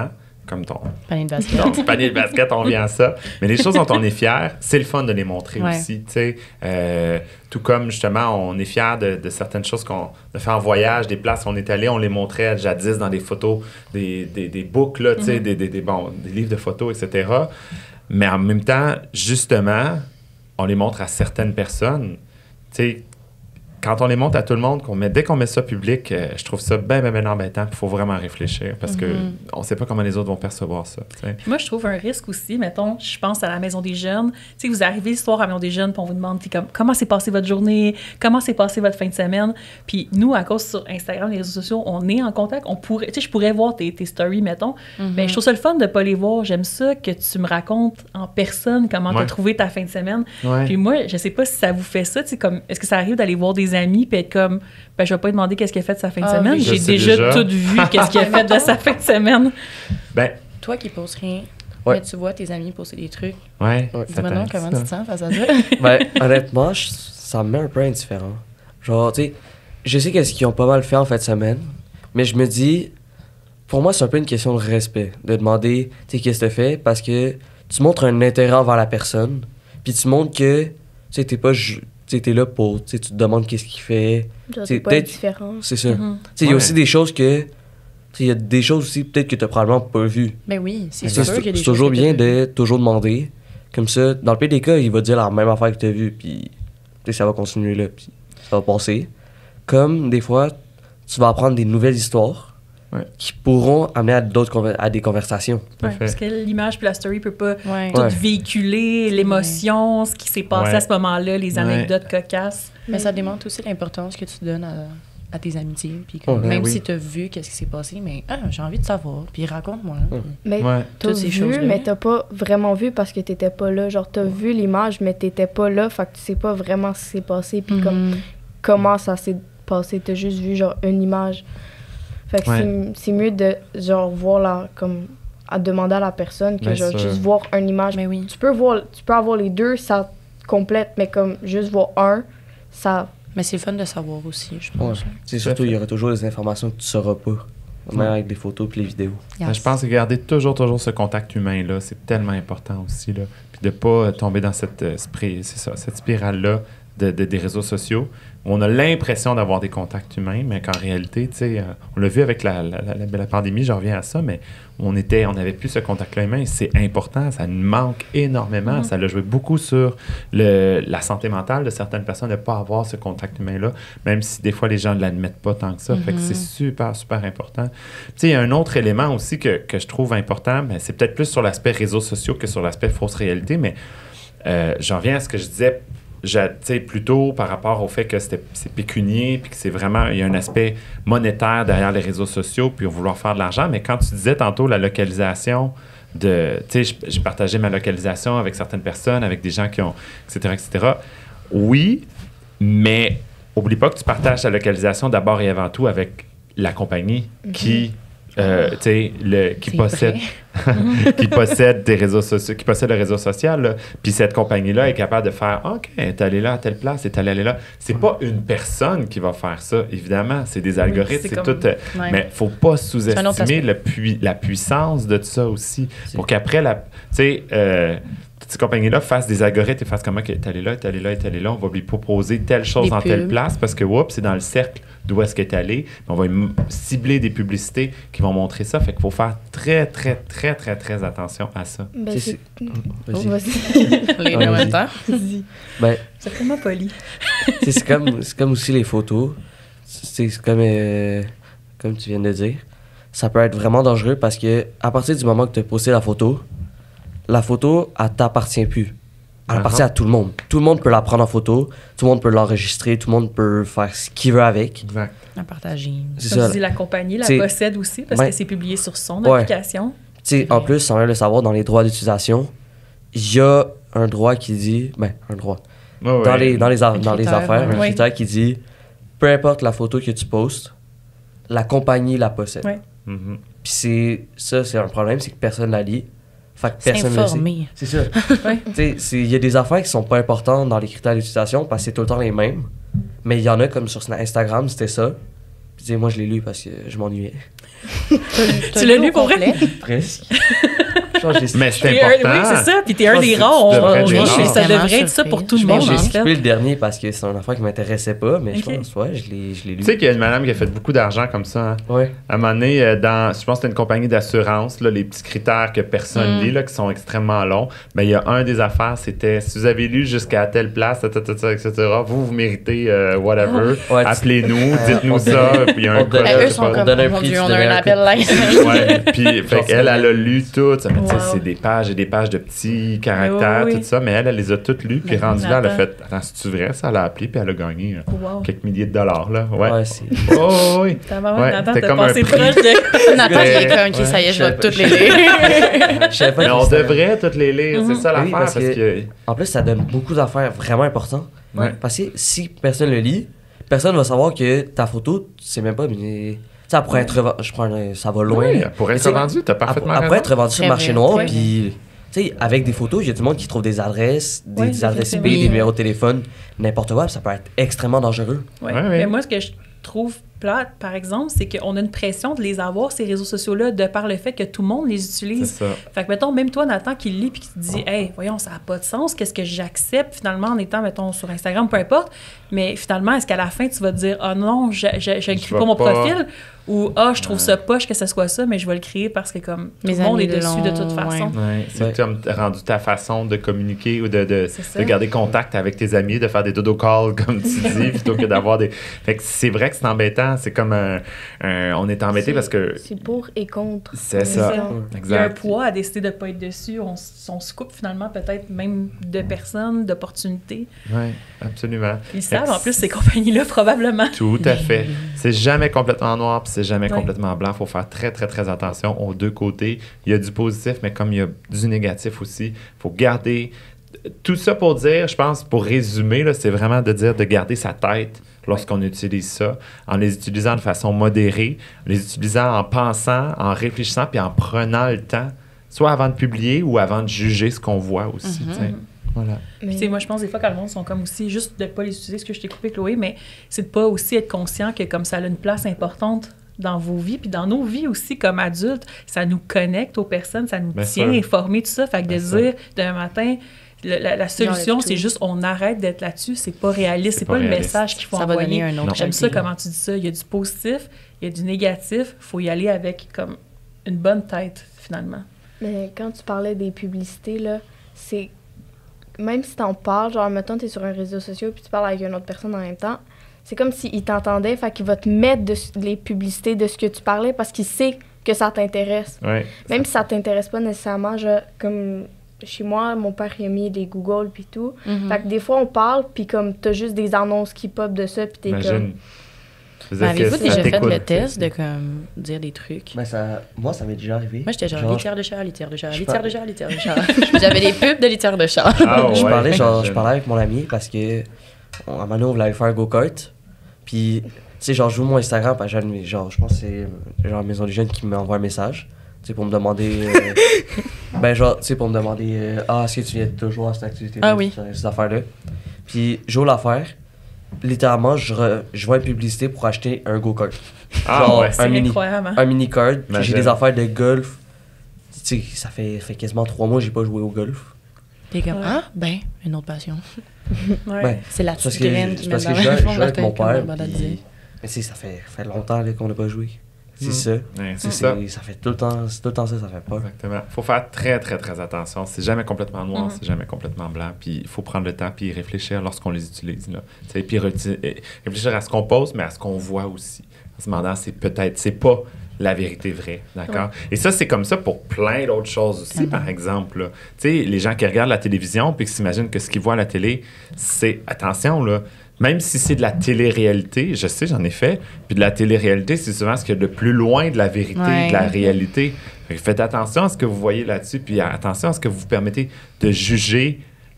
comme ton, Panier de basket. ton petit panier de basket, on vient à ça. Mais les choses dont on est fier, c'est le fun de les montrer Ouais. aussi, tu sais. Euh, tout comme, justement, on est fier de, de certaines choses qu'on a fait en voyage, des places où on est allé, on les montrait jadis dans des photos, des, des, des books, là, tu sais, Mm-hmm. des, des, des, bon, des livres de photos, et cetera. Mais en même temps, justement, on les montre à certaines personnes, tu sais. Quand on les montre à tout le monde, qu'on met, dès qu'on met ça public, euh, je trouve ça bien, bien, bien embêtant. Il faut vraiment réfléchir parce Mhm. qu'on ne sait pas comment les autres vont percevoir ça. tu sais. Moi, je trouve un risque aussi, mettons, je pense à la Maison des Jeunes. Tu sais, vous arrivez le soir à la Maison des Jeunes, puis on vous demande puis comme, comment s'est passée votre journée, comment s'est passée votre fin de semaine. Puis nous, à cause sur Instagram, les réseaux sociaux, on est en contact. On pourrait, tu sais, je pourrais voir tes, tes stories, mettons. Mhm. Mais je trouve ça le fun de ne pas les voir. J'aime ça que tu me racontes en personne comment tu Ouais. as trouvé ta fin de semaine. Ouais. Puis moi, je sais pas si ça vous fait ça. Tu sais, comme, est-ce que ça arrive d'aller voir des amis puis être comme, ben, je vais pas lui demander qu'est-ce qu'il a fait de sa fin de Ah semaine. oui. Je J'ai sais déjà, déjà. tout vu qu'est-ce qu'il a fait de sa fin de semaine. Ben, Toi qui poses rien, Ouais. mais tu vois tes amis poster des trucs. ouais. Ouais. ça Dis-moi donc t'arrive, comment ça. tu te sens face à ça. Ben, honnêtement, je- ça me met un peu indifférent. Genre, tu sais, je sais qu'est-ce qu'ils ont pas mal fait en fin de semaine, mais je me dis, pour moi, c'est un peu une question de respect, de demander, tu sais, qu'est-ce que tu fais, parce que tu montres un intérêt envers la personne, puis tu montres que, tu sais, t'es pas, ju- tu sais, t'es là pour, tu sais, tu te demandes qu'est-ce qu'il fait, Genre, C'est t'es pas peut-être- indifférent. c'est ça. Mhm. Tu sais, il y a Ouais. aussi des choses que, tu sais, il y a des choses aussi peut-être que t'as probablement pas vues. Ben oui, c'est C'est sûr qu'il y a des c'est toujours choses que bien t'as vues. de toujours demander, comme ça, dans le pire des cas, il va dire la même affaire que t'as vu, puis, tu sais, ça va continuer là, puis ça va passer. Comme, des fois, tu vas apprendre des nouvelles histoires Ouais. qui pourront amener à, d'autres conver- à des conversations. Tout à Ouais, fait. parce que l'image puis la story peut pas Ouais. tout Ouais. véhiculer, l'émotion, ce qui s'est passé Ouais. à ce moment-là, les Ouais. anecdotes cocasses. Mais ça démontre aussi l'importance que tu donnes à, à tes amitiés. Puis comme, Ouais, même oui. si tu as vu qu'est-ce qui s'est passé, mais ah, j'ai envie de savoir. Puis raconte-moi. Ouais. Puis- Mais Ouais. t'as Toutes ces vu, choses-là. mais t'as pas vraiment vu parce que t'étais pas là. Genre, t'as vu l'image, mais t'étais pas là. Fait que tu sais pas vraiment ce qui s'est passé. Puis comme, Mhm. comment ça s'est passé. T'as juste vu, genre, une image. Fait que Ouais. c'est- c'est mieux de, genre, voir la... Comme, à demander à la personne que, Bien genre, sûr. juste voir une image. Mais oui. Tu peux voir... Tu peux avoir les deux, ça complète. Mais comme, juste voir un, ça... Mais c'est le fun de savoir aussi, je Ouais. pense. C'est surtout, il y aura toujours des informations que tu sauras pas, même Ouais. avec les photos et les vidéos. Ben, Yes. je pense que garder toujours, toujours ce contact humain-là, c'est tellement important aussi. Là. Puis de ne pas tomber dans cette, euh, spri- c'est ça, cette spirale-là de, de- des réseaux sociaux. Où on a l'impression d'avoir des contacts humains, mais qu'en réalité, tu sais, euh, on l'a vu avec la, la, la- la pandémie, j'en reviens à ça, mais on était, on n'avait plus ce contact-là humain. C'est important, ça nous manque énormément. Mhm. Ça l'a joué beaucoup sur le, la santé mentale de certaines personnes de ne pas avoir ce contact humain-là, même si des fois les gens ne l'admettent pas tant que ça. Fait que Mhm. c'est super, super important. Tu sais, il y a un autre élément aussi que, que je trouve important, mais c'est peut-être plus sur l'aspect réseaux sociaux que sur l'aspect fausse réalité, mais euh, j'en reviens à ce que je disais je- tu sais, plutôt par rapport au fait que c'était- c'est pécunier, puis que c'est vraiment, il y a un aspect monétaire derrière les réseaux sociaux, puis vouloir faire de l'argent. Mais quand tu disais tantôt la localisation de, tu sais, j- j'ai partagé ma localisation avec certaines personnes, avec des gens qui ont, et cetera, et cetera. Oui, mais oublie pas que tu partages ta localisation d'abord et avant tout avec la compagnie qui, euh, tu sais, le- qui C'est possède vrai. qui possède des réseaux sociaux, qui possède le réseau social, là. Puis cette compagnie-là est capable de faire OK, t'es allé là à telle place, t'es allé là. C'est pas une personne qui va faire ça, évidemment. C'est des algorithmes, c'est c'est comme- tout. euh, Ouais. Mais faut pas un autre sous-estimer aspect. le pui- la puissance de ça aussi. C'est- Pour qu'après, la, tu sais, euh, toutes ces compagnies-là fassent des algorithmes et fassent comment que t'es allé là, t'es allé là, t'es allé là. On va lui proposer telle chose Des dans telle pubs. place parce que, oups, c'est dans le cercle d'où est-ce qu'elle est allée. On va lui cibler des publicités qui vont montrer ça. Fait qu'il faut faire très, très, très, très, très attention à ça. Ben, C'est- c'est... c'est- Oh, Vas-y. vas-y. Les deux en même temps. Ben, C'est tellement poli. tu sais, c'est comme, c'est comme aussi les photos. C'est c'est comme, euh, comme tu viens de dire. Ça peut être vraiment dangereux parce que à partir du moment que tu as posté la photo, la photo, elle t'appartient plus. Elle Uh-huh. appartient à tout le monde. Tout le monde peut la prendre en photo, tout le monde peut l'enregistrer, tout le monde peut faire ce qu'il veut avec. Exact. À partager. C'est Comme ça. tu dis, la compagnie la C'est- possède aussi parce Ouais. que c'est publié sur son Ouais. application. Tu sais, en plus, sans même le savoir, dans les droits d'utilisation, il y a un droit qui dit. Ben, un droit. Ouais, Dans, ouais. les, dans, les, a- Un dans les critère, affaires, ouais. un Ouais. critère qui dit peu importe la photo que tu postes, la compagnie la possède. Ouais. Mhm. Puis c'est ça, c'est un problème, c'est que personne la lit. Fait que personne ne le sait. S'informer. C'est ça. Ouais. Tu sais, c'est- il y a des affaires qui sont pas importantes dans les critères d'utilisation parce que c'est tout le temps les mêmes. Mais il y en a comme sur Instagram, c'était ça. Puis tu sais, moi je l'ai lu parce que je m'ennuyais. Tu l'as lu pour vrai? Presque. Genre, j'ai Mais c'est T'es un- important. Oui, c'est ça. Puis t'es Je un pense des que rares. tu on- devrais on- être je des pense que rares. ça Vraiment devrait être ça pour tout le surprise. monde, j'ai en fait. skippé le dernier parce que c'est un affaire qui m'intéressait pas, mais Ok. je pense, ouais, je l'ai, je l'ai lu. Tu sais qu'il y a une madame qui a fait beaucoup d'argent comme ça. Hein? Ouais. À un moment donné, euh, dans, je pense que c'était une compagnie d'assurance, là, les petits critères que personne Mm. lit, là, qui sont extrêmement longs. Ben, il y a un des affaires, c'était si vous avez lu jusqu'à telle place, ta, ta, ta, ta, et cetera, vous, vous méritez euh, whatever. Ouais, tu- Appelez-nous, Euh, dites-nous on ça. donne- Puis il y a on un donne- code, Ben, je eux sais sont pas. comme, donne un mon prix, Dieu, tu on a donnes un un appel coup. live. Ouais, puis fait Genre, qu'elle, elle a lu tout. Ça, mais tu sais, Wow. c'est des pages et des pages de petits caractères, Oui, oui, oui. tout ça. Mais elle, elle les a toutes lues. Puis Mais rendue là, elle a Nathan. fait attends, c'est-tu vrai ça? Elle a appelé, puis elle a gagné euh, Wow. quelques milliers de dollars. Là. Ouais. Ouais, c'est. Oh, oui. Tabarouette, Ouais, Nathan, c'était t'as comme un passé prix. proche de... Nathan, il est comme, OK, ça y est, je vais Ouais, toutes je- les lire. Je savais pas Mais que on c'était- devrait toutes les lire, c'est ça Oui, l'affaire. parce Parce que- que. En plus, ça donne beaucoup d'affaires vraiment importantes. Ouais. Parce que si personne le lit, personne va savoir que ta photo, tu sais même pas, mais. Tu sais, elle pourrait être revendue. Je prends un- Ça va loin. Oui, là. pour Mais être tu sais, vendu, t'as Elle, parfaitement elle pourrait être raison. revendue sur le Très marché vrai, noir, ouais. puis. Tu sais, avec des photos, il y a du monde qui trouve des adresses, des, Oui, des adresses I P, effectivement. des numéros de téléphone, n'importe quoi, puis ça peut être extrêmement dangereux. Ouais. Ouais, ouais. Mais moi, ce que je trouve plate, par exemple, c'est qu'on a une pression de les avoir, ces réseaux sociaux-là, de par le fait que tout le monde les C'est utilise. ça. Fait que, mettons, même toi, Nathan, qui le lit puis qui te dit « Hey, voyons, ça n'a pas de sens. Qu'est-ce que j'accepte, finalement, en étant, mettons, sur Instagram, peu importe. » Mais finalement, est-ce qu'à la fin, tu vas te dire « Ah non, je je, je ne crée vais pas mon pas. profil. » Ou « Ah, je trouve Ouais. ça poche que ce soit ça, mais je vais le créer parce que, comme, tout Mes le monde est amis dessus de toute l'ont, façon. ouais. Ouais, c'est Ouais. comme rendu ta façon de communiquer ou de, de, C'est ça. de garder contact avec tes amis, de faire des dodo calls, comme tu dis, plutôt que d'avoir des. Fait que c'est vrai que c'est embêtant. C'est comme un. un- on est embêté C'est- parce que. C'est pour et contre. C'est C'est ça. ça. Il y a un Exact. poids à décider de ne pas être dessus. On, s- on se coupe finalement peut-être même de personnes, d'opportunités. Oui, absolument. Ils savent en plus ces compagnies-là probablement. Tout à fait. C'est jamais complètement noir, puis c'est jamais Ouais. complètement blanc. Il faut faire très, très, très attention aux deux côtés. Il y a du positif, mais comme il y a du négatif aussi, il faut garder. Tout ça pour dire, je pense, pour résumer, là, c'est vraiment de dire de garder sa tête lorsqu'on utilise ça, en les utilisant de façon modérée, en les utilisant en pensant, en réfléchissant, puis en prenant le temps, soit avant de publier ou avant de juger ce qu'on voit aussi. Mhm. tu sais. Voilà. Puis, tu sais, moi, je pense des fois quand le monde sont comme aussi, juste de ne pas les utiliser, ce que je t'ai coupé, Chloé, mais c'est de pas aussi être conscient que comme ça a une place importante dans vos vies, puis dans nos vies aussi comme adultes, ça nous connecte aux personnes, ça nous Bien tient sûr. informés, tout ça. Fait que Bien de sûr. dire demain matin, le- la, la solution, J'enlève c'est tout. juste on arrête d'être là-dessus, c'est pas réaliste, C'est c'est pas pas, le réaliste. message qu'il faut Ça va envoyer. donner un autre J'aime ça qualité. comment tu dis ça. Il y a du positif, il y a du négatif, faut y aller avec comme une bonne tête finalement. Mais quand tu parlais des publicités, là, c'est. Même si t'en parles, genre, mettons, t'es sur un réseau social puis tu parles avec une autre personne en même temps, c'est comme s'il t'entendait, fait qu'il va te mettre de, les publicités de ce que tu parlais parce qu'il sait que ça t'intéresse. Ouais. Même si ça t'intéresse pas nécessairement, genre, comme chez moi, mon père il a mis des Google puis tout. Mhm. Fait que des fois, on parle, puis comme t'as juste des annonces qui pop de ça, puis t'es comme. Imagine. Je veux Mais dire que avez-vous ça déjà fait t'écoute. le test de comme dire des trucs? Ben, ça, moi, ça m'est déjà arrivé. Moi, j'étais genre, Genre, litière de chat, litière de chat, je litière par- de chat, litière de chat. J'avais des pubs de litière de chat. Ah, je ouais, parlais genre je j'imagine. parlais avec mon ami parce que on, à un moment donné, on voulait aller faire un go-kart, puis tu sais genre je joue mon Instagram, puis j'ai un de mes- genre je pense que c'est euh, genre Maison des Jeunes qui m'envoie un message, tu sais pour me demander euh, ben genre tu sais pour me demander euh, ah est-ce que tu viens toujours à cette activité Ah oui. ces affaires là, puis j'ouvre l'affaire, littéralement je, re- je vois une publicité pour acheter un go-kart, Ah, genre ouais. C'est un mini incroyable. hein? un mini card, puis j'ai Imagine. des affaires de golf, tu sais ça fait fait quasiment trois mois que j'ai pas joué au golf. T'es comme, Ouais. ah, ben, une autre passion. Ouais. Ben, C'est la parce petite que, graine qui c'est met parce dans que je le joue fond de je joue la avec tête, mon comme père, on va le puis- dire. mais tu sais, ça fait, fait longtemps là, qu'on n'a pas joué. C'est Mm. ça. Ouais, c'est ça. Ça fait tout le temps, c'est tout le temps ça, ça fait peur. Exactement. Il faut faire très, très, très attention. C'est jamais complètement noir, Mhm. c'est jamais complètement blanc. Puis il faut prendre le temps puis y réfléchir lorsqu'on les utilise. Là. Tu sais, puis reti- euh, réfléchir à ce qu'on pose, mais à ce qu'on voit aussi. En se demandant, c'est peut-être, c'est pas la vérité vraie, d'accord? Et ça, c'est comme ça pour plein d'autres choses aussi, par exemple. là. Tu sais, les gens qui regardent la télévision puis qui s'imaginent que ce qu'ils voient à la télé, c'est, attention, là, même si c'est de la télé-réalité, je sais, j'en ai fait, puis de la télé-réalité, c'est souvent ce qu'il y a de plus loin de la vérité, Ouais. de la réalité. Fait que faites attention à ce que vous voyez là-dessus, puis attention à ce que vous vous permettez de juger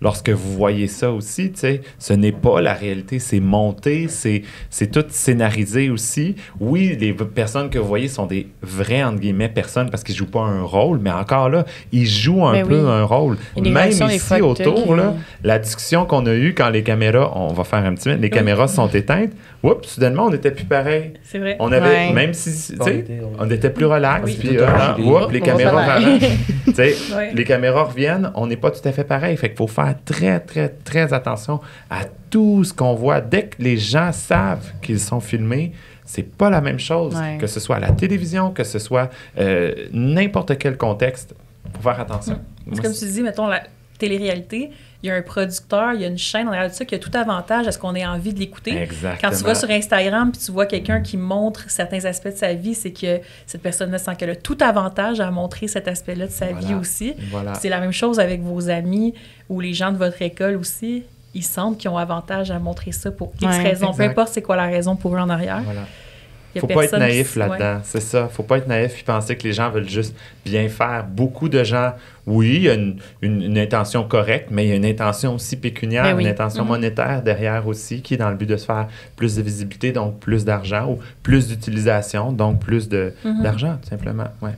lorsque vous voyez ça aussi, tu sais, ce n'est pas la réalité, c'est monté, c'est, c'est tout scénarisé aussi. Oui, les v- personnes que vous voyez sont des vraies, entre guillemets, personnes parce qu'ils jouent pas un rôle, mais encore là, ils jouent un Mais peu oui. un rôle. Il y a des Même réactions des ici fois que t'as autour, qui- là, la discussion qu'on a eue quand les caméras, on va faire un petit minute, les caméras sont éteintes, oups, soudainement, on n'était plus pareil. C'est vrai. On avait, Ouais. même si, tu On sais, était- on- on était plus relax, Oui. puis Tout euh, a oups, changé. les On caméras va faire reviennent. Tu sais, Ouais. les caméras reviennent, on n'est pas tout à fait pareil. Fait qu'il faut faire très, très, très attention à tout ce qu'on voit. Dès que les gens savent qu'ils sont filmés, c'est pas la même chose, Ouais. que ce soit à la télévision, que ce soit euh, n'importe quel contexte. Faut faire attention. Moi, C'est comme tu dis, mettons, la télé-réalité, il y a un producteur, il y a une chaîne en arrière de ça qui a tout avantage à ce qu'on ait envie de l'écouter. Exactement. Quand tu vas sur Instagram puis tu vois quelqu'un qui montre certains aspects de sa vie, c'est que cette personne-là sent qu'elle a tout avantage à montrer cet aspect-là de sa Voilà. vie aussi. Voilà. C'est la même chose avec vos amis ou les gens de votre école aussi. Ils sentent qu'ils ont avantage à montrer ça pour X Ouais, raisons. Peu exact. importe c'est quoi la raison pour eux en arrière. Voilà. Il y a Faut pas être personne naïf qui- là-dedans, c'est ça. Faut pas être naïf et penser que les gens veulent juste bien faire. Beaucoup de gens, oui, il y a une, une- une intention correcte, mais il y a une intention aussi pécuniaire, Ben oui. une intention Mhm. monétaire derrière aussi, qui est dans le but de se faire plus de visibilité, donc plus d'argent, ou plus d'utilisation, donc plus de, Mhm. d'argent, tout simplement. Ouais.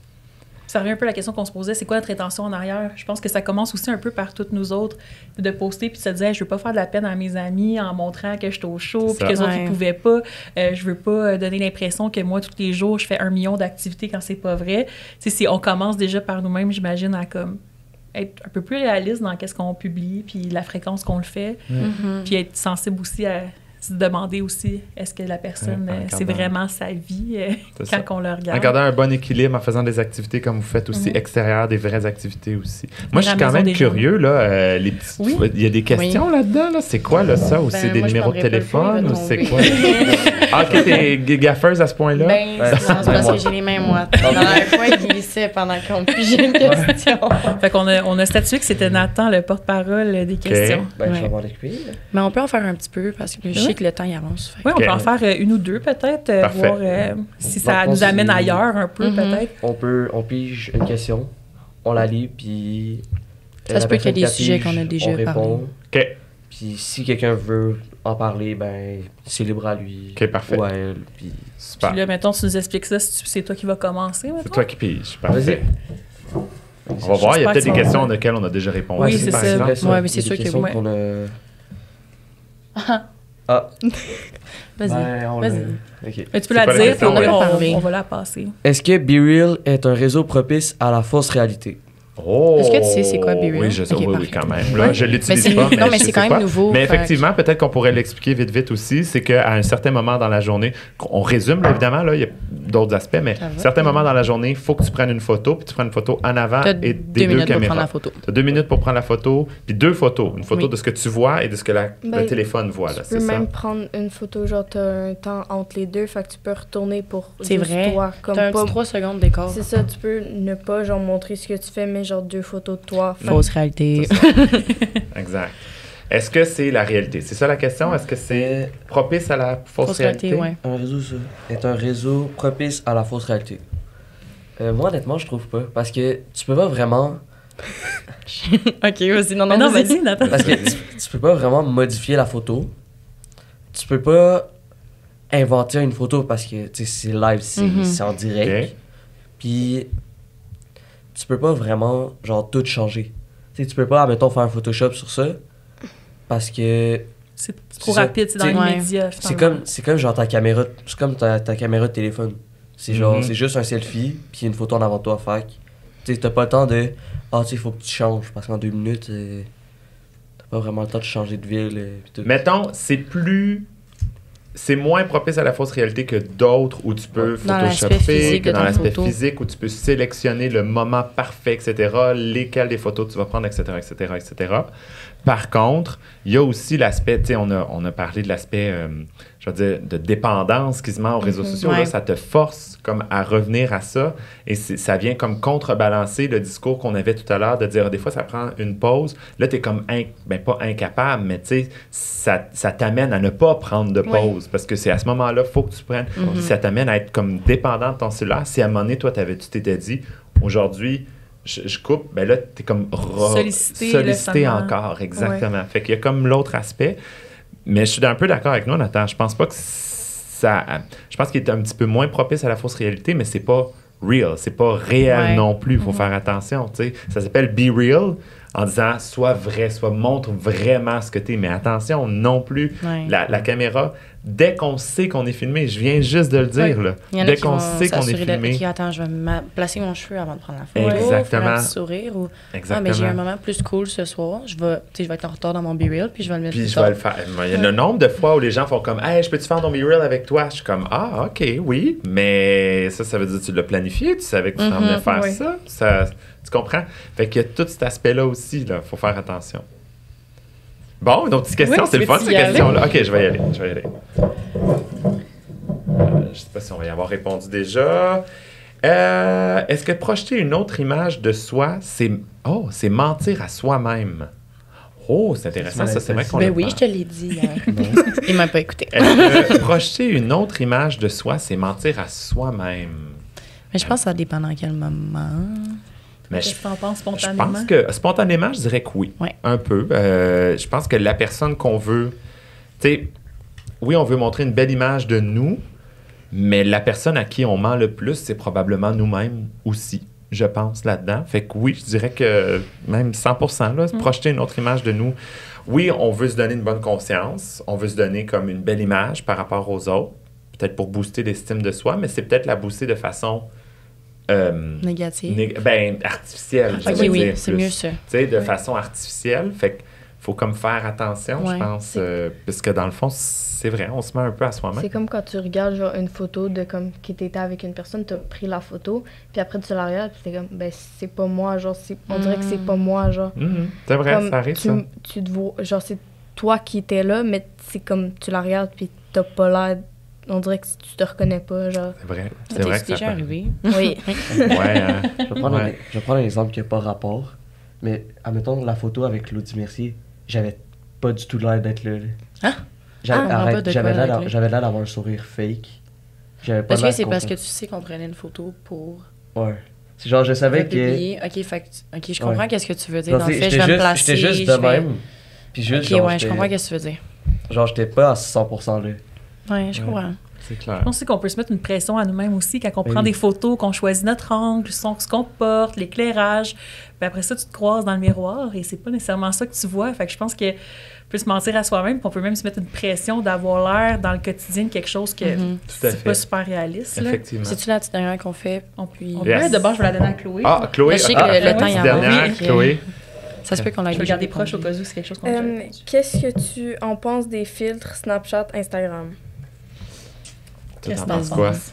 Ça revient un peu à la question qu'on se posait, c'est quoi notre intention en arrière? Je pense que ça commence aussi un peu par toutes nous autres, de poster puis de se dire, je veux pas faire de la peine à mes amis en montrant que je suis au show, C'est puis que ça. les autres, ils Ouais. pouvaient pas. Euh, je veux pas euh, donner l'impression que moi, tous les jours, je fais un million d'activités quand c'est pas vrai. Tu sais, si on commence déjà par nous-mêmes, j'imagine, à comme être un peu plus réaliste dans qu'est-ce qu'on publie, puis la fréquence qu'on le fait, Mhm. puis être sensible aussi à se demander aussi, est-ce que la personne, Ouais, en euh, c'est regardant. vraiment sa vie euh, C'est quand ça. on le En regarde? gardant un bon équilibre, en faisant des activités comme vous faites aussi Mhm. extérieures, des vraies activités aussi. Moi, je la suis quand maison même des curieux, là, euh, les petits- Oui. il y a des questions là-dedans, là. C'est quoi, là, ça? Ou Ben, c'est des moi, je numéros de prendrais pas le téléphone? coup, il Ou va c'est tomber. quoi? Ah, ok, t'es g- gaffeuse à ce point-là? Ben, Ouais. c'est c'est parce que j'ai les mains moites. La dernière fois, il glissait pendant qu'on me pigeait une question. Fait qu'on a, on a statué que c'était Nathan, le porte-parole des questions. Ben, je Ouais. vais m'en occuper. là. Mais on peut en faire un petit peu parce que je sais que le temps, il avance. Fait que- Oui, on Ok. peut en faire euh, une ou deux peut-être, euh, Parfait. voir euh, si ça Dans le fond, nous amène c'est- ailleurs un peu Mhm. peut-être. On peut, on pige une question, on la lit, puis... Ça euh, se la peut qu'il y ait personne des qui la sujets pige, qu'on a déjà on répond. parlé. OK. Puis si quelqu'un veut en parler, ben, c'est libre à lui. OK, parfait. Ou à elle, puis... Super. Puis là, mettons, tu nous expliques ça, si tu- c'est toi qui vas commencer, C'est mettons? toi qui piges. Parfait. On va voir, il y a J'espère peut-être que des ça va. questions auxquelles on a déjà répondu. Oui, c'est par ça. exemple. Ouais, mais c'est Il y a sûr des que questions oui. qu'on a... Ah. Ah, Vas-y. ben, on Vas-y. l'a- OK. Mais tu peux C'est la pas la dire, puis question, au pire, ouais. on, Parler. on va la passer. Est-ce que BeReal est un réseau propice à la fausse réalité? Oh! Est-ce que tu sais c'est quoi BeReal? Oui, je sais, Ok, oui, oui, parfait. quand même. Là, Ouais. je Mais l'utilise c'est- pas, non, mais mais je c'est sais quand même quoi. nouveau, Mais fait que- effectivement, peut-être qu'on pourrait l'expliquer vite, vite aussi, c'est qu'à un certain moment dans la journée, on résume, là, évidemment, là, il y a d'autres aspects, mais Ça à va. un certain moment dans la journée, il faut que tu prennes une photo, puis tu prends une photo en avant T'as et des deux deux, minutes pour caméras. prendre la photo. Tu as deux minutes pour prendre la photo, puis deux photos. Une photo Oui. de ce que tu vois et de ce que la- Ben, le téléphone voit, là, Tu c'est peux ça? même prendre une photo, genre, t'as un temps entre les deux, fait que tu peux retourner pour C'est juste vrai. toi. Comme T'as un pas- petit trois secondes d'écart. C'est ça, tu peux ne pas, genre, montrer ce que tu fais, mais genre deux photos de toi. Fait Fausse réalité. Exact. Est-ce que c'est la réalité? C'est ça la question? Est-ce que c'est propice à la fausse, Fausse réalité, réalité? ouais. Un réseau, ça, est un réseau propice à la fausse réalité. Euh, moi, honnêtement, je trouve pas. Parce que tu peux pas vraiment... Ok, vas-y. Non, Mais non, vas-y, Nathan. Parce que tu, tu peux pas vraiment modifier la photo. Tu peux pas inventer une photo parce que tu sais, c'est live, c'est Mhm. c'est en direct. Ok. Puis tu peux pas vraiment genre tout changer. Tu sais, tu peux pas, admettons, faire un Photoshop sur ça parce que C'est trop ça. rapide, c'est dans T'sais, l'immédiat. c'est finalement. comme c'est comme genre ta caméra, c'est comme ta, ta caméra de téléphone. C'est genre Mhm. c'est juste un selfie puis une photo en avant de toi, fait que, tu sais, t'as pas le temps de ah tu sais, il faut que tu changes parce qu'en deux minutes euh, t'as pas vraiment le temps de changer de ville euh, pis tout. Mettons, c'est plus... C'est moins propice à la fausse réalité que d'autres où tu peux Dans l'aspect photoshopper, physique que de dans ton l'aspect photo. physique où tu peux sélectionner le moment parfait, et cetera, lesquelles des photos tu vas prendre, et cetera, et cetera, et cetera. Par contre, il y a aussi l'aspect, tu sais, on a, on a parlé de l'aspect, euh, je veux dire, de dépendance quasiment aux réseaux Mhm. sociaux. Ouais. Là, ça te force comme à revenir à ça et c'est- ça vient comme contrebalancer le discours qu'on avait tout à l'heure de dire des fois ça prend une pause. Là, tu es comme, in- ben pas incapable, mais tu sais, ça, ça t'amène à ne pas prendre de pause parce que c'est à ce moment-là, il faut que tu prennes. Mhm. Ça t'amène à être comme dépendant de ton cellulaire. Si à un moment donné, toi, t'avais, tu t'étais dit, aujourd'hui, je, je coupe, ben là, t'es comme ra- Sollicité, sollicité là, encore, exactement. Fait qu'il y a comme l'autre aspect. Mais je suis un peu d'accord avec nous, Nathan. Je pense pas que ça... Je pense qu'il est un petit peu moins propice à la fausse réalité, mais c'est pas real. C'est pas réel Ouais. non plus. Il faut Mhm. faire attention, tu sais. Ça s'appelle « be real » en disant « sois vrai, soit montre vraiment ce que t'es ». Mais attention, non plus. Ouais. La, la caméra, dès qu'on sait qu'on est filmé, je viens juste de le dire, là. Il y en a Dès qui qu'on vont sait qu'on est s'assurer de- filmé. OK, attends, je vais ma- placer mon cheveu avant de prendre la photo. Exactement. Faire un petit sourire ou ah, Exactement. mais j'ai un moment plus cool ce soir. Je vais, tu sais, je vais être en retard dans mon B-Reel puis je vais le mettre Puis plus je tard. vais le faire. Il y a le nombre de fois où les gens font comme « Hey, je peux-tu faire ton B-Reel avec toi? » Je suis comme « Ah, OK, oui. » Mais ça, ça veut dire que tu l'as planifié. Tu savais que tu t'en Mhm, venais faire oui. ça. ça. Tu comprends? Fait qu'il y a tout cet aspect-là aussi. Il faut faire attention. Bon, donc, petite question. Oui, c'est le fun, veux-tu ces y aller? questions-là. OK, je vais y aller. Je vais y aller. Euh, je sais pas si on va y avoir répondu déjà. Euh, est-ce que projeter une autre image de soi, c'est... Oh, c'est mentir à soi-même. Oh, c'est intéressant. Ça, c'est vrai qu'on Ben le oui, pense. je te l'ai dit hier. Il m'a pas écouté. Est-ce que projeter une autre image de soi, c'est mentir à soi-même? Mais je pense que ça dépend dans quel moment. Mais je, Qu'est-ce que t'en penses je spontanément? pense que spontanément, je dirais que oui. Ouais. Un peu. Euh, je pense que la personne qu'on veut... Tu sais, oui, on veut montrer une belle image de nous, mais la personne à qui on ment le plus, c'est probablement nous-mêmes aussi, je pense, là-dedans. Fait que oui, je dirais que même cent pour cent, là, Mm. projeter une autre image de nous. Oui, on veut se donner une bonne conscience, on veut se donner comme une belle image par rapport aux autres, peut-être pour booster l'estime de soi, mais c'est peut-être la booster de façon... euh, Négatif. nég- ben, artificielle, je Ok, veux oui, dire c'est plus. mieux ça. Tu sais, de Oui. façon artificielle. Fait que faut comme faire attention, je Ouais. pense, euh, parce que dans le fond, c'est vrai, on se met un peu à soi-même. C'est comme quand tu regardes genre une photo de comme qui t'étais avec une personne, t'as pris la photo, puis après tu la regardes, puis t'es comme ben c'est pas moi, genre c'est- on dirait que c'est pas moi, genre. Mhm. C'est vrai, Comme ça arrive, tu, ça. tu te vois, genre c'est toi qui étais là, mais c'est comme tu la regardes puis t'as pas l'air, on dirait que tu te reconnais pas, genre. C'est vrai. C'est T'es vrai que ça déjà peut arrivé. Oui. Ouais, hein. Je vais prendre, un, Ouais. je vais prendre un exemple qui n'a pas rapport. Mais, admettons, la photo avec Claudie Mercier, j'avais pas du tout l'air d'être là. là. Hein? J'avais Ah, on arrête, voit de j'avais quoi l'air avec d'a- lui. j'avais l'air d'avoir un sourire fake. J'avais pas Parce que l'air c'est parce que content. tu sais qu'on prenait une photo pour Ouais. C'est genre, je savais que. publier. Ok, fait que- ok, je comprends Ouais. qu'est-ce que tu veux dire. Genre, Dans le tu sais, fait, je j'étais vais me juste- placer. J'étais juste je de vais- même. Puis juste, Ok, genre, ouais, je j'étais- comprends qu'est-ce que tu veux dire. genre, j'étais pas à cent pour cent là. Ouais, je Ouais. comprends. C'est clair. Je pense aussi qu'on peut se mettre une pression à nous-mêmes aussi quand on Ben prend oui. des photos, qu'on choisit notre angle, son- ce qu'on porte, l'éclairage. Puis après ça, tu te croises dans le miroir et c'est pas nécessairement ça que tu vois. Fait que je pense qu'on peut se mentir à soi-même, puis on peut même se mettre une pression d'avoir l'air dans le quotidien de quelque chose que Mhm. Tout à c'est fait. pas super réaliste. Là. Effectivement. C'est-tu la petite dernière qu'on fait? On, Puis- on peut, Yes. de bord, je vais la donner à Chloé. Ah, Chloé. Je sais ah, que le- le ah, temps, il y en a. dernière, Oui. Chloé. Ça se peut qu'on l'a Je vais garder proche au cas où c'est quelque chose qu'on a Euh, déjà répondu. Qu'est-ce que tu en penses des filtres Snapchat, Instagram? Tu Qu'est-ce en que t'en penses quoi? penses?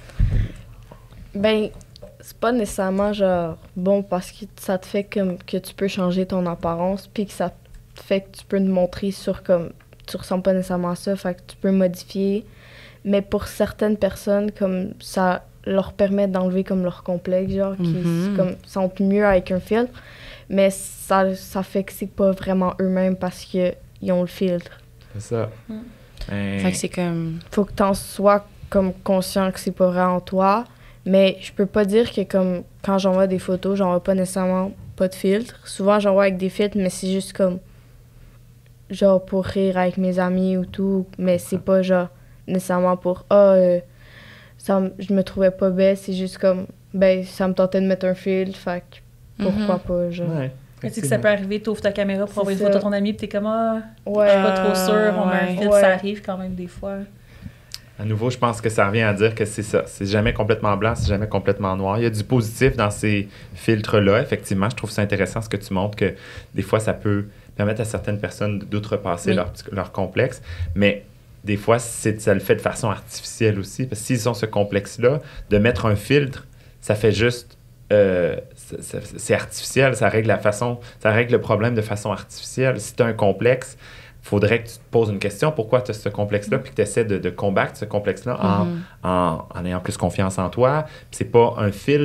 Ben, c'est pas nécessairement genre bon parce que ça te fait comme que tu peux changer ton apparence puis que ça te fait que tu peux te montrer sur comme tu ressembles pas nécessairement à ça, fait que tu peux modifier. Mais pour certaines personnes, comme ça leur permet d'enlever comme leur complexe, genre qui Mhm. comme sentent mieux avec un filtre, mais ça, ça fait que c'est pas vraiment eux-mêmes parce que ils ont le filtre. C'est ça. Mm. Ben, Fait que c'est comme. Faut que t'en sois comme conscient que c'est pas vrai en toi. Mais je peux pas dire que comme quand j'envoie des photos, j'envoie pas nécessairement pas de filtre. Souvent j'envoie avec des filtres, mais c'est juste comme genre pour rire avec mes amis ou tout. Mais c'est pas genre nécessairement pour ah euh, ça me- je me trouvais pas belle, c'est juste comme ben ça me tentait de mettre un filtre, fait que pourquoi Mhm. pas genre. ouais, Tu sais que ça peut arriver, tu ouvres ta caméra pour C'est envoyer une ça. photo à ton ami, puis t'es comme, ah, Ouais. je suis pas trop sûre, on met un ouais. filtre, Ouais. ça arrive quand même des fois. À nouveau, je pense que ça revient à dire que c'est ça. C'est jamais complètement blanc, c'est jamais complètement noir. Il y a du positif dans ces filtres-là. Effectivement, je trouve ça intéressant ce que tu montres, que des fois, ça peut permettre à certaines personnes d'outrepasser Oui. leur, petit- leur complexe. Mais des fois, c'est, ça le fait de façon artificielle aussi. Parce que s'ils ont ce complexe-là, de mettre un filtre, ça fait juste... euh, c'est- c'est c'est artificiel, ça règle la façon, ça règle le problème de façon artificielle. Si tu as un complexe, faudrait que tu te poses une question, pourquoi tu as ce complexe-là, puis que tu essaies de, de combattre ce complexe-là en, Mhm. en, en ayant plus confiance en toi. Puis c'est pas un filtre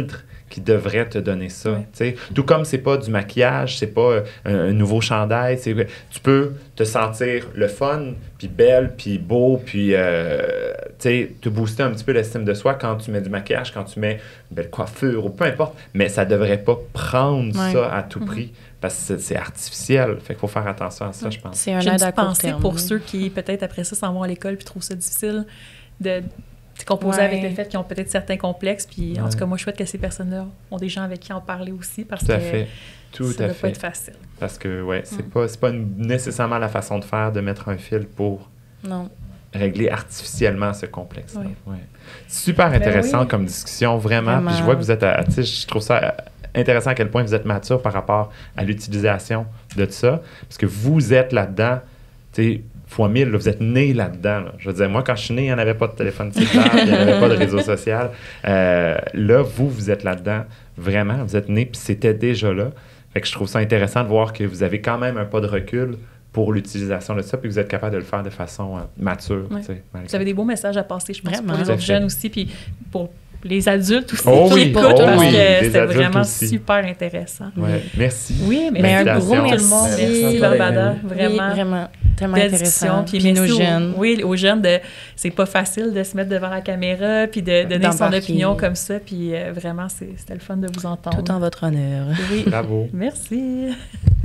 qui devrait te donner ça. Ouais. Tu sais, tout comme c'est pas du maquillage, c'est pas un, un nouveau chandail, c'est, tu peux te sentir le fun, puis belle, puis beau, puis euh, tu sais, te booster un petit peu l'estime de soi quand tu mets du maquillage, quand tu mets une belle coiffure, ou peu importe, mais ça devrait pas prendre Ouais. ça à tout prix, parce que c'est, c'est artificiel. Fait qu'il faut faire attention à ça, je pense. C'est un J'ai une aide à petite court pensée terme. pour ceux qui, peut-être, après ça, s'en vont à l'école puis trouvent ça difficile de de composer Ouais. avec le fait qu'ils ont peut-être certains complexes. Puis, en Ouais. tout cas, moi, je souhaite que ces personnes-là ont des gens avec qui en parler aussi parce Tout à que fait. Tout ça à ne doit pas fait. être facile. Parce que, ouais, c'est Mm. pas, c'est pas une- nécessairement la façon de faire de mettre un fil pour Non. régler artificiellement ce complexe. Oui. Ouais. Super intéressant oui. comme discussion, vraiment. Vraiment. Puis je vois que vous êtes, à- tu sais, je trouve ça intéressant à quel point vous êtes mature par rapport à l'utilisation de ça, parce que vous êtes là-dedans, tu sais, fois mille, là, vous êtes né là-dedans. Là. Je veux dire, moi, quand je suis né, il n'y en avait pas de téléphone cellulaire, il n'y en avait pas de réseau social. Euh, là, vous, vous êtes là-dedans, vraiment, vous êtes né, puis c'était déjà là. Fait que je trouve ça intéressant de voir que vous avez quand même un pas de recul pour l'utilisation de ça, puis vous êtes capable de le faire de façon euh, mature. Ouais. tu sais, malgré Vous avez des beaux messages à passer, je pense, Vraiment. pour les Tout à autres fait. jeunes aussi, puis pour les adultes aussi Oh qui oui, écoutent, oh parce oui, que les c'était adultes vraiment aussi. super intéressant. Ouais, merci. Oui, mais Mais un merci gros beaucoup tout le merci. monde. Merci, Merci. Barbada. Oui, Vraiment. vraiment. Tellement Belle intéressant. discussion. Puis Puis nos merci aux- jeunes. oui, aux jeunes, de, c'est pas facile de se mettre devant la caméra puis de donner son D'embarquer. opinion comme ça. Puis euh, vraiment, c'est, c'était le fun de vous entendre. Tout en votre honneur. Oui. Bravo. Merci.